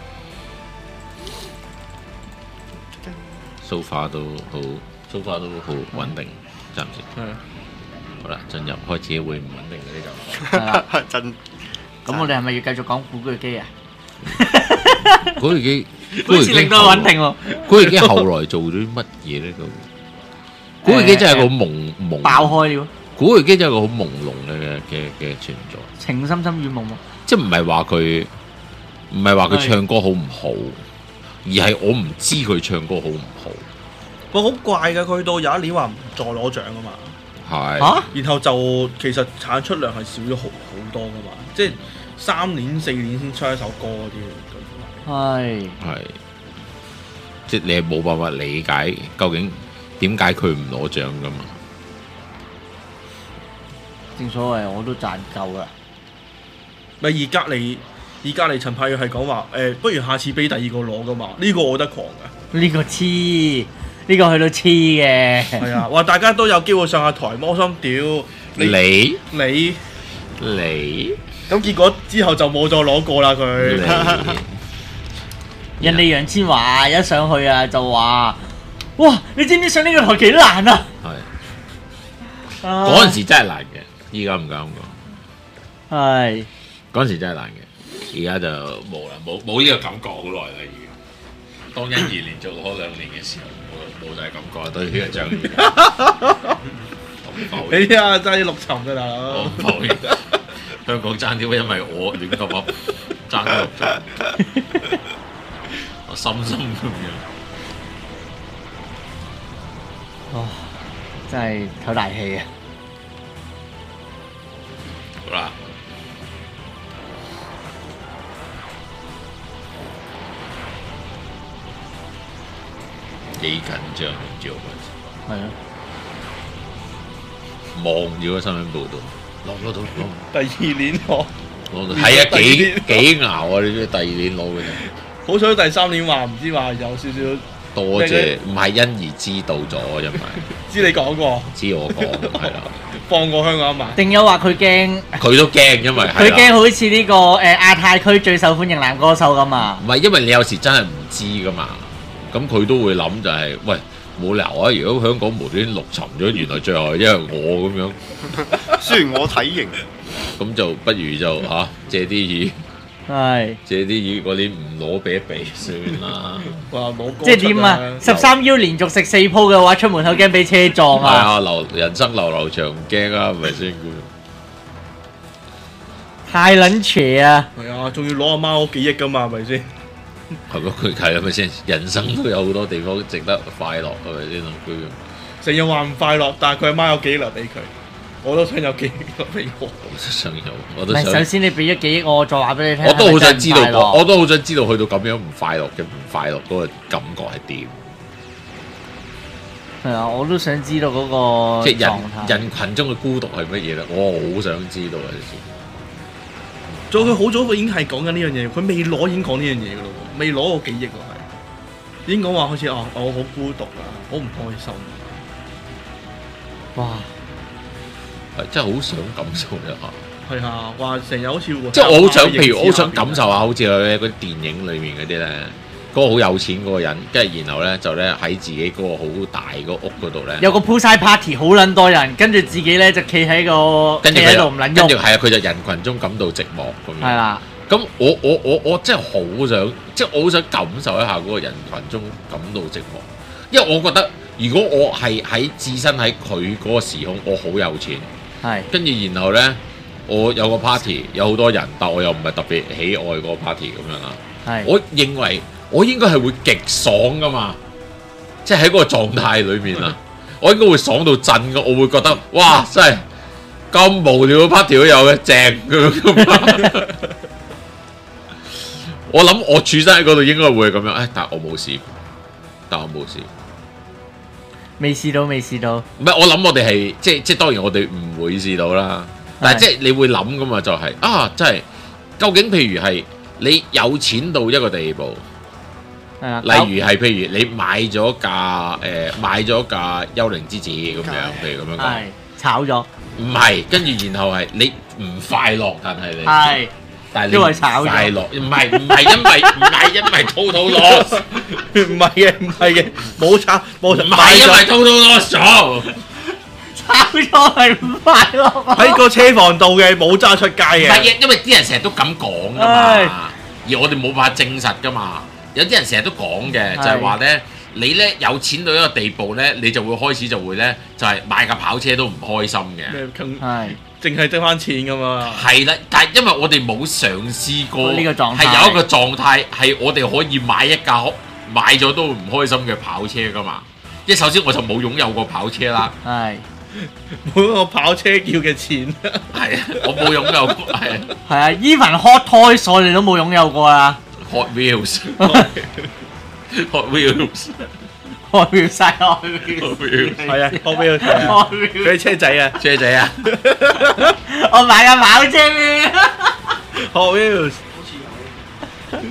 so far 都好，so far 都好穩定，暫時。 係。 好啦，進入開始會唔穩定嘅呢個。 係啦， 真咁我哋係咪要繼續講古巨基啊？ 古巨基， 好似令到佢穩定喎。 古巨基後來做咗啲乜嘢咧？古巨基真係個好朦爆開了。 古巨基真係個好朦朧嘅存在。 情深深雨濛濛。 即係唔係話佢唱歌好唔好，而係我唔知佢唱歌好唔好。 哇，好怪㗎！佢到有一年話唔再攞獎啊嘛。 係。 嚇？ 然後就其實產出量係少咗好多㗎嘛，即係3年4年先出一首歌嗰啲。 係。 即係你係冇辦法理解究竟點解佢唔攞獎㗎嘛？ 正所謂我都賺夠啦。 咪而隔離陳柏宇係講話不如下次俾第二個攞㗎嘛？呢個我覺得狂㗎。 呢個黐呢個去到黐嘅。 係啊，話大家都有機會上下台，魔心屌你你咁結果之後就冇再攞過啦佢。 人哋楊千嬅一上去啊就話：哇！你知唔知上呢個台幾難啊？ 係嗰陣時真係難嘅，依家唔敢講。 係嗰陣時真係難嘅，而家就冇啦，冇呢個感覺好耐啦已經。當欣宜連續攞2年嘅時候，冇就係感覺對呢個章魚。 你啊，真係6沉㗎大佬。 我唔否認，香港爭啲，因為我亂咁噏，爭咗6沉，我深深咁樣。 哇！真係唞大氣啊！ 好啦，幾緊張唔知我嗰陣時。 係啊， 望住個新聞報導，攞到第2年攞， 係啊，幾熬啊！你知第2年攞嘅啫。 好彩第3年話唔知話有少少。 多謝，唔係欣宜知道咗，因為知你講過， 知我講係啦， 放過香港一馬。 定有話佢驚， 佢都驚，因為佢驚好似呢個亞太區最受歡迎男歌手咁啊！ 唔係因為你有時真係唔知噶嘛，咁佢都會諗就係、喂冇理由啊！如果香港無端端6沉咗，原來最後係因為我咁樣， 雖然我體型， 咁就不如就借啲意。 係借啲魚嗰啲唔攞俾一俾算啦。 話冇歌即係點啊？13U 連續食4鋪嘅話，出門口驚俾車撞係啊！ 人生流長唔驚啊，係咪先？ 太撚邪啊！ 係啊，仲要攞阿媽嗰幾億㗎嘛，係咪先？ 係咪佢係咪先？人生都有好多地方值得快樂，係咪先？佢成日話唔快樂，但係佢阿媽有幾粒俾佢，我都想有幾粒俾我。 想有，我唔係， 都想。 首先你俾咗幾億我，再話俾你聽。 我都好想知道， 係咪真係唔快樂我都好想知道去到咁樣唔快樂嘅唔快樂嗰個感覺係點？ 係啊，我都想知道嗰個即係狀態。 人群中嘅孤獨係乜嘢咧？我好想知道啊！ 仲有佢好早已經係講緊呢樣嘢，佢未攞已經講呢樣嘢㗎咯喎，未攞我幾億喎係，已經講話好似我好孤獨啊，好唔開心。 哇！ 係真係好想感受一下。 係啊，話成日好似即係我好想，譬如我好想感受下，好似佢嗰啲電影裏面嗰啲咧，嗰個好有錢嗰個人，跟住然後咧就咧喺自己嗰個好大個屋嗰度咧， 有個 poolside party 好撚多人，跟住自己咧就企喺企喺度唔撚喐。 跟住係啊，佢就人群中感到寂寞咁樣。 係啦， 咁我真係好想，即係我好想感受一下嗰個人群中感到寂寞，因為我覺得如果我係喺置身喺佢嗰個時空，我好有錢， 係跟住然後咧我有個 party 有好多人，但我又唔係特別喜愛嗰個 party 咁樣啦。 係。 我認為我應該係會極爽噶嘛，即係喺嗰個狀態裏面啊，我應該會爽到震噶，我會覺得哇真係咁無聊嘅 party 都有嘅，正咁。我諗我處身喺嗰度應該會咁樣，但係我冇試過， 未試到，未試到。 唔係我諗我哋係即係當然我哋唔會試到啦，但係即係你會諗噶嘛，就係真係究竟譬如係你有錢到一個地步。 係啊， 例如係譬如你買咗架幽靈之子咁樣，譬如咁樣講， 係炒咗。 唔係，跟住然後係你唔快樂，但係你係， 但係你因為炒咗快樂，唔係因為 total loss， 唔係嘅，冇炒冇唔係因為 total loss 咗， 炒咗係唔快樂啊。 喺個車房度嘅，冇揸出街嘅。 唔係因為啲人成日都咁講噶唉嘛，而我哋冇辦法證實噶嘛。有啲人成日都講嘅，就係話咧，你咧有錢到一個地步咧，你就會開始就會咧，就係買架跑車都唔開心嘅。 咩坑？ 係。 淨係得翻錢㗎嘛。 係啦，但係因為我哋冇嘗試過呢個狀態係有一個狀態係我哋可以買一架買咗都唔開心嘅跑車㗎嘛。即係首先我就冇擁有過跑車啦， 係。 冇個跑車叫嘅錢。 係啊，我冇擁有過，係啊係啊，even hot toys 我哋都冇擁有過啊。 ，Hot Wheels，Hot Wheels， Hot Wheels 晒 Hot Wheels。 Hot Wheels， 係啊，我俾佢睇啊， Hot 佢 Wheels。 啲車仔啊車仔啊， 我買架跑車咩？ ，Hot Wheels。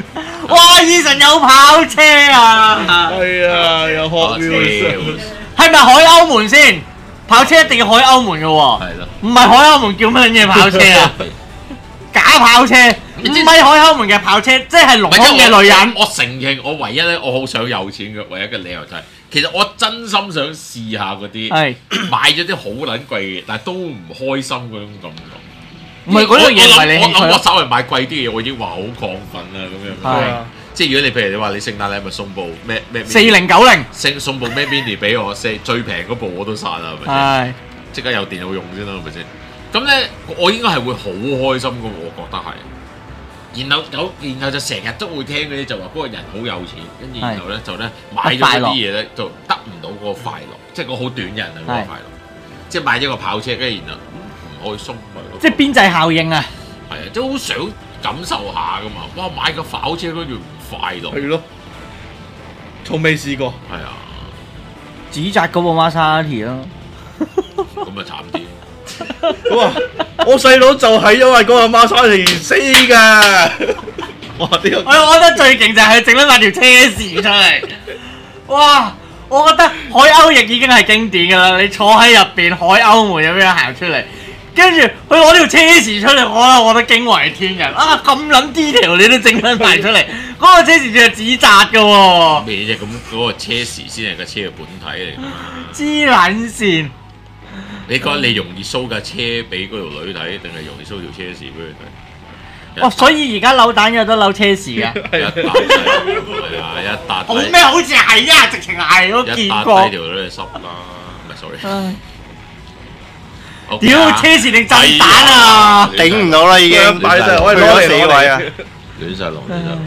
哇！Eason 有跑車啊！ 係啊，有學 Wheels 係咪海鷗門先？跑車一定要海鷗門嘅喎。 係咯， 唔係海鷗門叫乜嘢跑車啊？假跑車，唔係海鷗門嘅跑車，即係龍宮嘅女人。 我承認，我唯一咧，我好想有錢嘅唯一嘅理由就係，其實我真心想試下嗰啲係買咗啲好撚貴嘅，但係都唔開心嗰種感覺。 唔係嗰樣嘢唔係你興趣咯。 我稍微買貴啲嘢，我已經話好亢奮啦咁樣。 係即係如果你譬如你話你聖誕禮物送部咩 4090， 送部咩 mini 俾我，最平嗰部我都殺啦，係咪先？ 係即刻有電腦用先啦，係咪先？咁咧，我應該係會好開心嘅，我覺得係。然後就成日都會聽嗰啲就話嗰個人好有錢，跟住然後咧就咧買咗嗰啲嘢咧就得唔到嗰個快樂，即係個好短人啊嗰個快樂。即係買咗個跑車，跟住然後唔開心咪咯。 即係邊際效應啊！ 係啊，即係好想感受下噶嘛。哇！買個跑車跟住唔快樂。 係咯，從未試過。 係啊， 指責嗰部 Maserati 咯。 咁啊慘啲。 哇！我細佬就係因為嗰個孖沙尼死㗎。哇！呢個我覺得最勁就係佢整咗埋條車匙出嚟。哇！我覺得海鷗翼已經係經典㗎啦。你坐喺入邊，海鷗門咁樣行出嚟，跟住佢攞條車匙出嚟，我覺得驚為天人啊！咁撚 detail 你都整得埋出嚟，嗰個車匙仲係紙紮㗎喎。 咩啫？咁嗰個車匙先係個車嘅本體嚟㗎嘛。 黐撚線。 你覺得你容易 show 架車俾嗰條女睇，定係容易 show 條車匙俾佢睇？ 哇！所以而家扭蛋有得扭車匙㗎。 一笪係啊，一笪好咩？好似係啊，直情係我見一笪過低。條女係濕啦，唔係 sorry。 唉 OK 屌， 啊車匙定震蛋啊！ 頂唔到啦已經， 雙擺真係我係去咗攞嚟死位啊！ 亂晒龍，亂晒龍。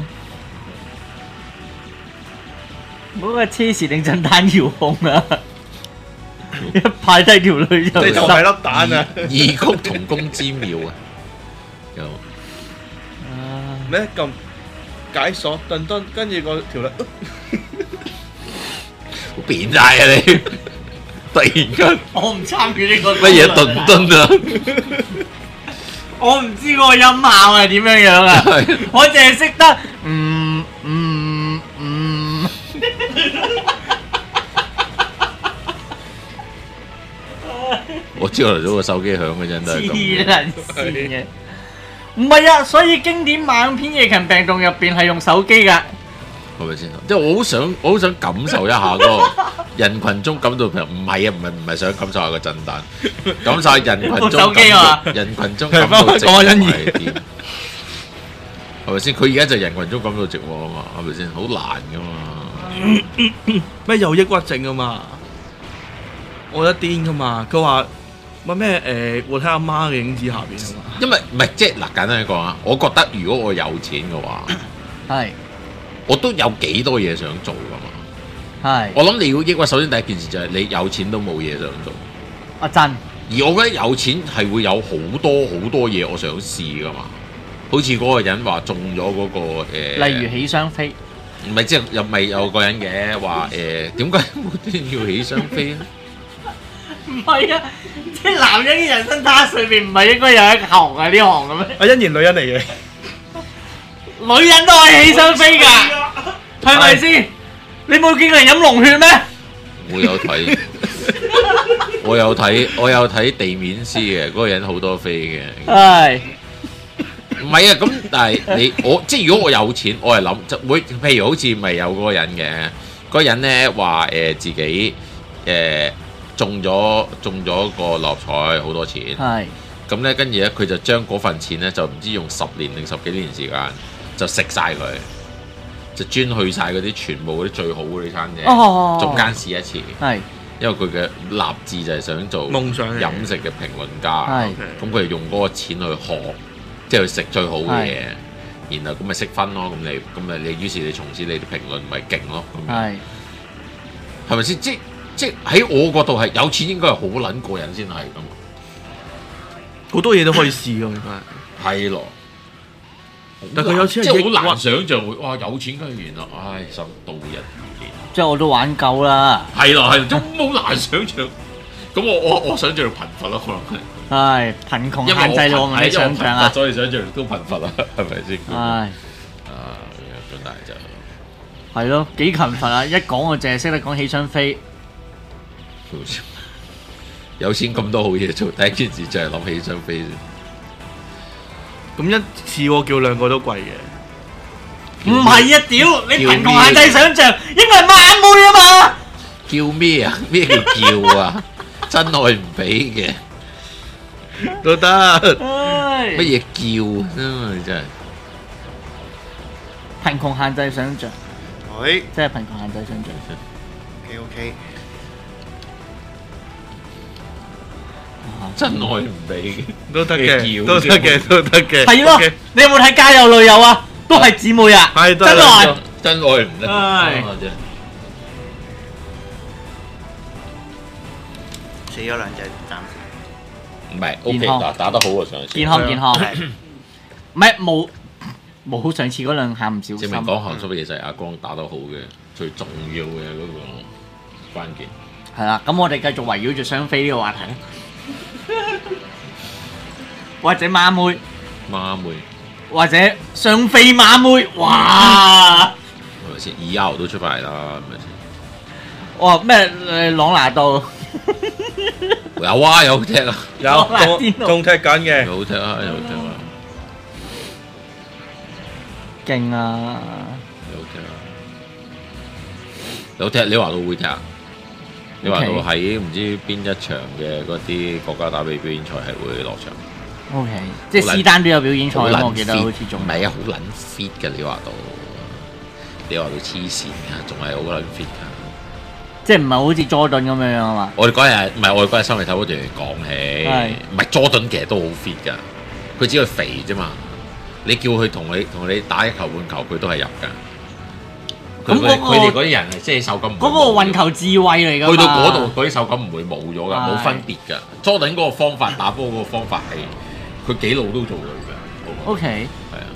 嗰個車匙定震蛋遙控啊！一派低條女就你就係粒蛋啊！ 異曲同工之妙啊！有咩撳解鎖頓頓，跟住個條女好變態啊你！突然間我唔參與呢個乜嘢頓頓啊？ 我唔知個音效係點樣樣啊！ 係我淨係識得我朝頭早個手機響嗰陣都係黐咁。 撚線嘅。唔係啊，所以經典猛片夜勤病棟入邊係用手機㗎。 係咪先？即係我好想感受一下嗰個人群中感到平，唔係啊，唔係想感受下個震蛋，感受下人群中手機啊嘛人群中感到寂寞係點？係咪先？佢而家就人群中感到寂寞啊嘛，係咪先？好難噶嘛。 咩有抑鬱症啊嘛？我覺得癲噶嘛！佢話咩活喺阿媽嘅影子下邊啊嘛。 因為唔係即係嗱，簡單啲講啊，我覺得如果我有錢嘅話， 係我都有幾多嘢想做噶嘛。 係。 我諗你要抑鬱，首先第一件事就係你有錢都冇嘢想做。 阿真。 而我覺得有錢係會有好多嘢我想試噶嘛，好似嗰個人話中咗嗰個例如起雙飛。 唔係即係又咪有個人嘅話點解無端要起雙飛咧？ 唔係啊，即係男人嘅人生塔上面唔係應該有一行啊呢行嘅咩？ 阿欣然女人嚟嘅， 女人都可以起雙飛㗎，係咪先？你冇見過人飲龍血咩？ 我有睇地面師嘅，嗰個人好多飛嘅。 係。 唔係啊，咁但係即係如果我有錢，我係諗就會，譬如好似咪有嗰個人嘅，嗰個人咧話自己中咗個六合彩好多錢， 係。 咁咧跟住咧佢就將嗰份錢咧就唔知用10年定10幾年時間就食晒佢，就專去晒嗰啲全部嗰啲最好嗰啲餐廳，中間試一次。 係。 因為佢嘅立志就係想做夢想嚟嘅飲食嘅評論家， 係咁佢用嗰個錢去學。即係去食最好嘅嘢，然後咁咪識分咯。咁你於是你從此你啲評論咪勁咯。係咪先？即喺我角度係有錢應該係好撚過癮先係咁。 好多嘢都可以試㗎，應該係咯。 但佢有錢即係好難想像會哇有錢跟住原來唉受度日如年。 即係我都玩夠啦。 係咯係，都好難想像。咁我想像貧乏咯，可能係。 係貧窮限制咗我哋想像啊！ 所以想像都貧乏啦，係咪先？ 係。 總但係就係咯，幾勤奮啊！一講我淨係識得講起雙飛。 有錢咁多好嘢做，第一件事就係諗起張飛先。 咁一次喎叫兩個都貴嘅。 唔係啊！屌，你貧窮限制想像，應該係晚妹啊嘛。 叫咩啊？咩叫叫啊？真愛唔俾嘅都得。 唉， 乜嘢叫啊？真係貧窮限制想像， 喂即係貧窮限制想像。 ，OK， 真愛唔俾嘅。 都得嘅嘅，都得嘅，都得嘅。 係咯 OK， 你有冇睇《家有女友》啊？都係姊妹啊， 係都係真愛。 真愛唔得。 唉死咗兩隻暫時。 唔係 OK 健康嗱，打得好啊上次。 健康健康， 係唔係冇好上次嗰兩下唔小心。 證明講鹹濕嘅嘢就係阿光打得好嘅最重要嘅嗰個關鍵。 係啦，咁我哋繼續圍繞住雙飛呢個話題，或者孖妹， 孖妹或者雙飛孖妹，哇！ 係咪先？ER 都出翻嚟啦，係咪先？ 哇咩朗拿度有啊，有踢啊， 有仲踢緊嘅。 有踢啊，有踢啊， 勁啊！ 有踢啊，有踢。你話到會踢啊？你話到喺唔知邊一場嘅嗰啲國家打比表演賽係會落場。 OK，即係斯丹都有表演賽， 好撚我記得 fit， 好似仲唔係啊，好撚 fit 嘅。你話到黐線㗎，仲係好撚 fit 㗎。 即係唔係好似 Jordan 咁樣啊嘛？ 我哋嗰日唔係我哋嗰日收尾睇嗰段講起， 係唔係 Jordan 其實都好 fit 㗎，佢只係肥啫嘛。你叫佢同你打一球半球，佢都係入㗎。 咁嗰個佢哋嗰啲人係即係手感唔會嗰個運球智慧嚟㗎嘛。 去到嗰度嗰啲手感唔會冇咗㗎， 係冇分別㗎。Jordan 嗰個方法打波嗰個方法係佢幾路都做到㗎。 OK， 係啊，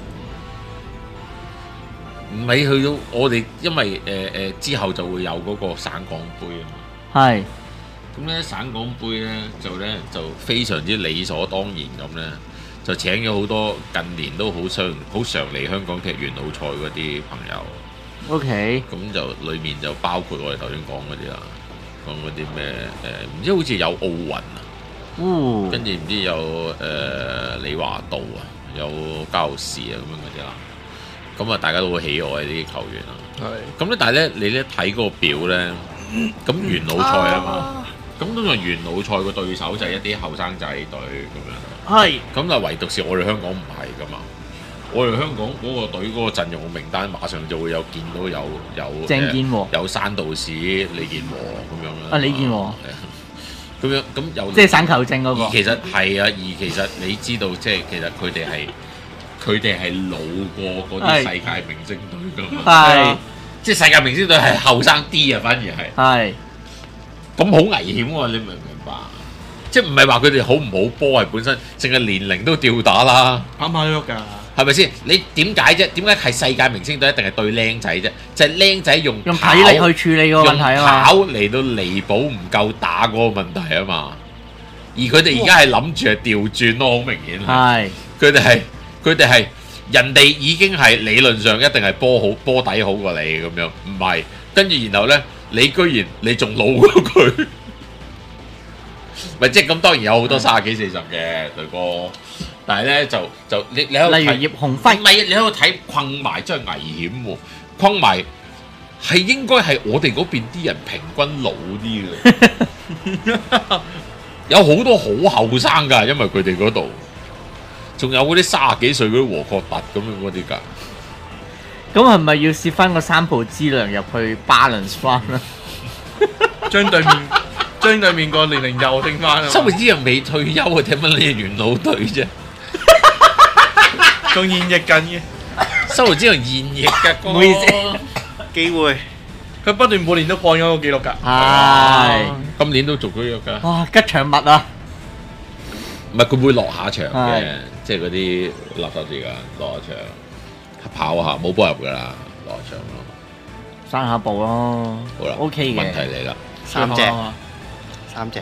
唔係去到我哋，因為之後就會有嗰個省港杯啊嘛。 係咁咧省港杯就非常之理所當然咁咧，就請咗好多近年都好常嚟香港踢元老賽嗰啲朋友。 OK， 咁就裡面就包括我哋頭先講嗰啲啦，講嗰啲咩唔知好似有奧運啊，跟住唔知有李華道啊，有交士啊咁樣嗰啲啦。咁啊，大家都好喜愛呢啲球員啊。係。咁咧，但係咧，你咧睇嗰個表咧，咁元老賽啊嘛，咁通常元老賽個對手就係一啲後生仔隊咁樣。 係。 咁啊，唯獨是我哋香港唔係噶嘛。我哋香港嗰個隊嗰個陣容名單，馬上就會有見到有鄭健和、 有山道士、李健和咁樣啦。 啊，李健和。 咁樣咁有。 即係省球證嗰個。 而其實係啊，而其實你知道，即係其實佢哋係老過嗰啲世界明星隊㗎嘛。 係。 即係世界明星隊係後生啲啊，反而係。 係。 咁好危險喎！你明唔明白？即係唔係話佢哋好唔好波係本身，淨係年齡都吊打啦。 跑唔跑得喐㗎？ 係咪先？你點解啫？點解係世界明星隊一定係對僆仔啫？就係僆仔用體力去處理個問題啊嘛， 用跑嚟到彌補唔夠打嗰個問題啊嘛。而佢哋而家係諗住係調轉咯，好明顯係。佢哋係人哋已經係理論上一定係波底好過你咁樣，唔係跟住然後咧，你居然你仲老過佢，咪即係咁？當然有好多30幾40嘅隊哥。但係咧就你喺度睇， 例如葉鴻輝， 唔係你喺度睇困埋真係危險喎，困埋係應該係我哋嗰邊啲人平均老啲嘅，有好多好後生㗎，因為佢哋嗰度仲有嗰啲30幾歲嗰啲和確特咁樣嗰啲㗎。 咁係咪要攝翻個三浦知良入去 balance 翻啊？ 將對面個年齡又升翻啊！ 三浦知良未退休啊，聽乜你係元老隊啫？ 仲現役緊嘅， 三浦知良現役㗎， 唔好意思， 機會佢不斷每年都破咗個紀錄㗎。 係， 今年都續咗約㗎。 哇！吉祥物啊！ 唔係佢會落下場嘅係， 即係嗰啲垃圾時間落下場，跑下冇波入㗎啦，落下場咯。 散下步咯。 好啦 OK 嘅。 問題嚟啦， 三隻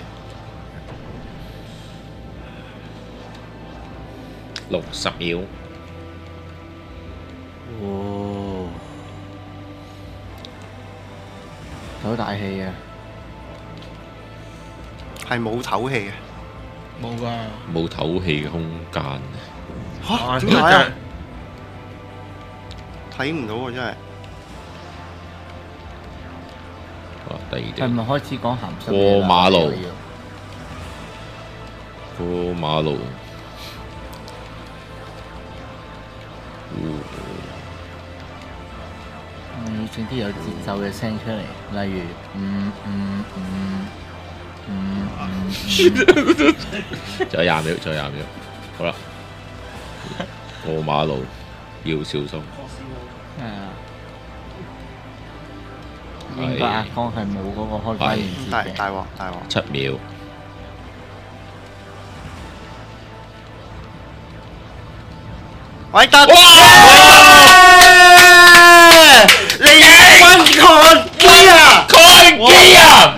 60秒。 哦， 唞大氣啊！ 係冇唞氣嘅。 冇㗎。 冇唞氣嘅空間。 嚇？點解啊？睇唔到喎，真係。 哇！第二係啲咪開始講鹹濕過嘢啦馬路又要過馬路。 要整啲有節奏嘅聲出嚟，例如仲有20秒，仲有20秒。好啦，過馬路要小心。 係啊，應該阿江係冇嗰個開關連接嘅。 大鑊大鑊！ 7秒。 喂，得！ 哇！ 你溫抗機啊！ 開機啊！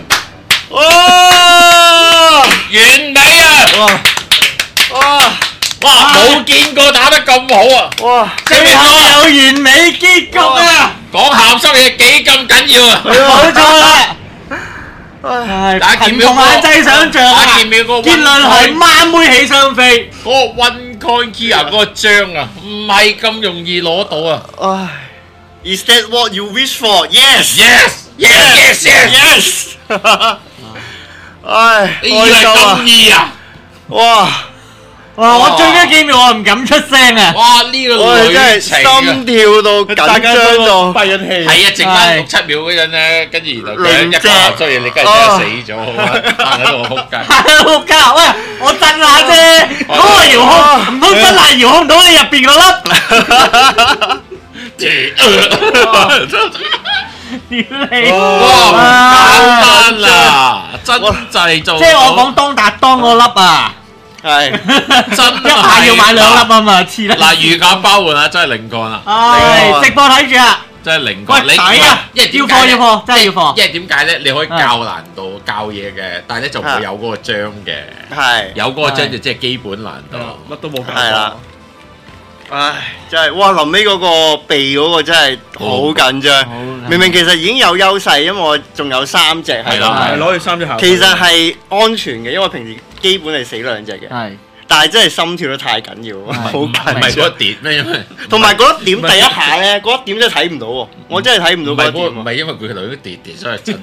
哇！ 完美啊！ 哇！ 哇！冇見過打得咁好啊！ 哇！ 最後有完美結局啊！ 講鹹濕嘢幾咁緊要啊！ 冇錯啦！唉， 打劍廟憑空眼掣想像啊！ 打劍廟個結論係孖妹起雙飛。 嗰個 One Coin Key 啊，嗰個章啊，唔係咁容易攞到啊唉！Is that what you wish for? Yes! ！Yes yes yes yes！ Yes！唉， 你以為咁易啊？ 哇！ 哇！我最驚幾秒，我唔敢出聲啊！ 哇！呢個我哋真係旅程啊心跳到緊張到， 閉緊氣。 係啊，剩翻6-7秒嗰陣咧，跟住然後佢一個鹹濕嘢，你梗係真係死咗，行喺度我撲街。 仆街！喂，我震下啫，嗰個遙控唔通真係遙控到你入邊嗰粒？屌你！ 哇！唔簡單啦，真製造。 即係我講當達當嗰粒啊！ 係真一下要買2粒啊嘛，黐啦！ 嗱，預價包換啊，真係零幹啦， 唉，直播睇住啊！ 真係零喂， 幹。 抵啊！ 因為要貨要貨，真係要貨。 因為點解咧？你可以教難度教嘢嘅，但係咧就唔會有嗰個章嘅。 係有嗰個章就即係基本難度。 乜都冇搞係啦。唉，真係哇！臨尾嗰個鼻嗰個真係好緊張，明明其實已經有優勢，因為我仲有3隻喺度。 係攞住3隻鞋。 其實係安全嘅，因為平時基本係死2隻嘅。 係。 但係真係心跳得太緊要，好唔係緊張。 嗰一點咩？因為同埋嗰一點第一下咧，嗰一點真係睇唔到喎，我真係睇唔到嗰一點喎。 唔係因為佢頭先跌，所以震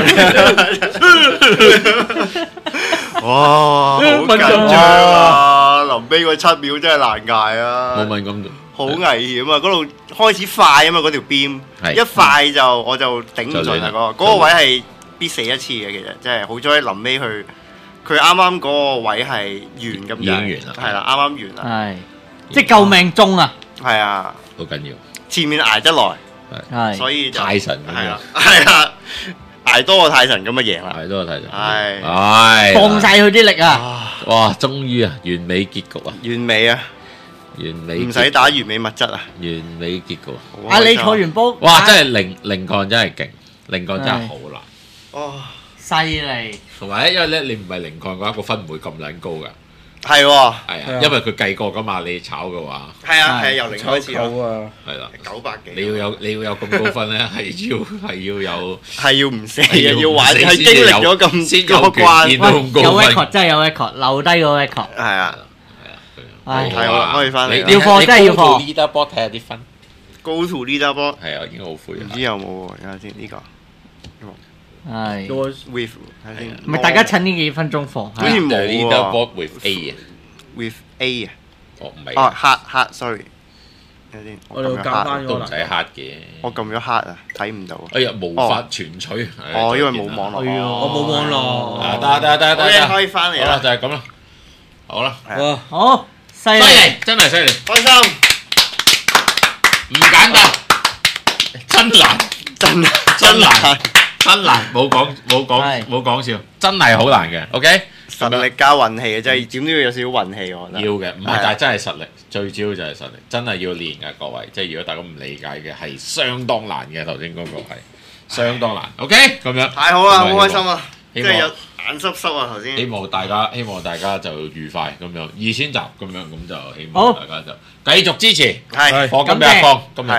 到。 哇！好緊張啊！臨尾嗰7秒真係難捱啊！ 冇敏感度。 好危險啊！嗰度開始快啊嘛，嗰條邊一快就我就頂唔順啦。嗰個位係必死一次嘅，其實真係好彩臨尾佢啱啱嗰個位係完咁已經完啦， 係啦，啱啱完啦， 係，即係救命鐘啊！ 係啊， 好緊要。 前面捱得耐， 係， 所以就泰神咁係啦樣， 係啦，捱多個泰神咁啊贏啦， 係多個泰神。 係唉， 放晒佢啲力啊！ 啊， 哇！終於啊，完美結局啊， 完美啊， 完美唔使打完美物質啊， 完美結局啊！ 啊，你坐完煲， 哇！真係零抗真係勁，零抗真係好難。 哦， 犀利， 同埋咧，因為咧你唔係零抗嘅話，個分唔會咁撚高㗎。 係喎， 係啊，因為佢計過㗎嘛，你炒嘅話係啊係由零開始好咯， 啊！ 係啦， 900幾， 你要有咁高分咧，係要有係要唔死嘅， 係要要玩， 唔死係經歷咗咁先有多關權見， 喂， 到咁高有分 record 真係有 record，留低個 record， 係啊， 唉係我可以翻嚟啦要貨真係要貨你 leaderboard 睇下啲分， Go to leaderboard， 係啊，已經好灰唔啦。 知有冇喎？睇下先呢個係， with 睇下先， 唔係大家趁呢幾分鐘貨， 好似冇喎 leaderboard with A 啊， with A 啊， 哦唔係哦黑，sorry，睇下先， 我哋要撳咗黑啊， 教翻嗰個都唔使黑嘅。 我撳咗黑啊，睇唔到啊， 哎呀，無法存取。 哦，因為冇網絡， 哎呀我冇網絡。 啊，得， 好嘅，可以翻嚟好啦， 啦， 就係咁啦。好啦， 哇！ 好犀利， 犀利，真係犀利， 開心， 唔簡單，真難， 真難， 真難，冇講笑，真係好難嘅。OK， 實力加運氣嘅，真係點都要有少少運氣，我覺得。 要嘅，唔係，但係真係實力，最主要就係實力，真係要練嘅各位。即係如果大家唔理解嘅，係相當難嘅。頭先嗰個係相當難。OK，咁樣太好啦，好開心啊！ 希望即係有眼濕濕啊頭先。 希望大家就愉快咁樣2000集咁樣，咁就希好望大家就繼續支持。 係課金俾阿方，今日真係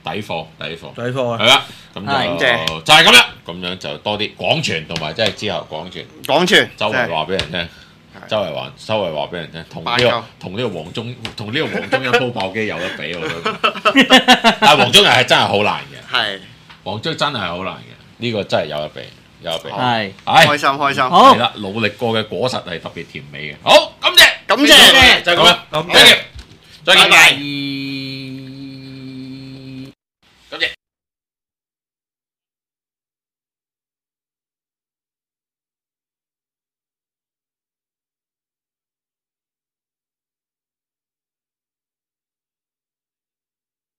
底貨。 底貨啊！ 係啦，咁係就係咁啦，咁樣就多啲廣傳，同埋即係之後廣傳， 講傳， 周圍話俾人聽，周圍話俾人聽，同呢個黃忠一鋪爆機有得比，我覺得。但係黃忠係真係好難嘅， 係黃忠真係好難嘅，呢個真係有得比。 係開心開心。 好係啦，努力過嘅果實係特別甜美嘅。好，感謝， 感謝就係咁啦， 咁再見， 拜拜。 拜。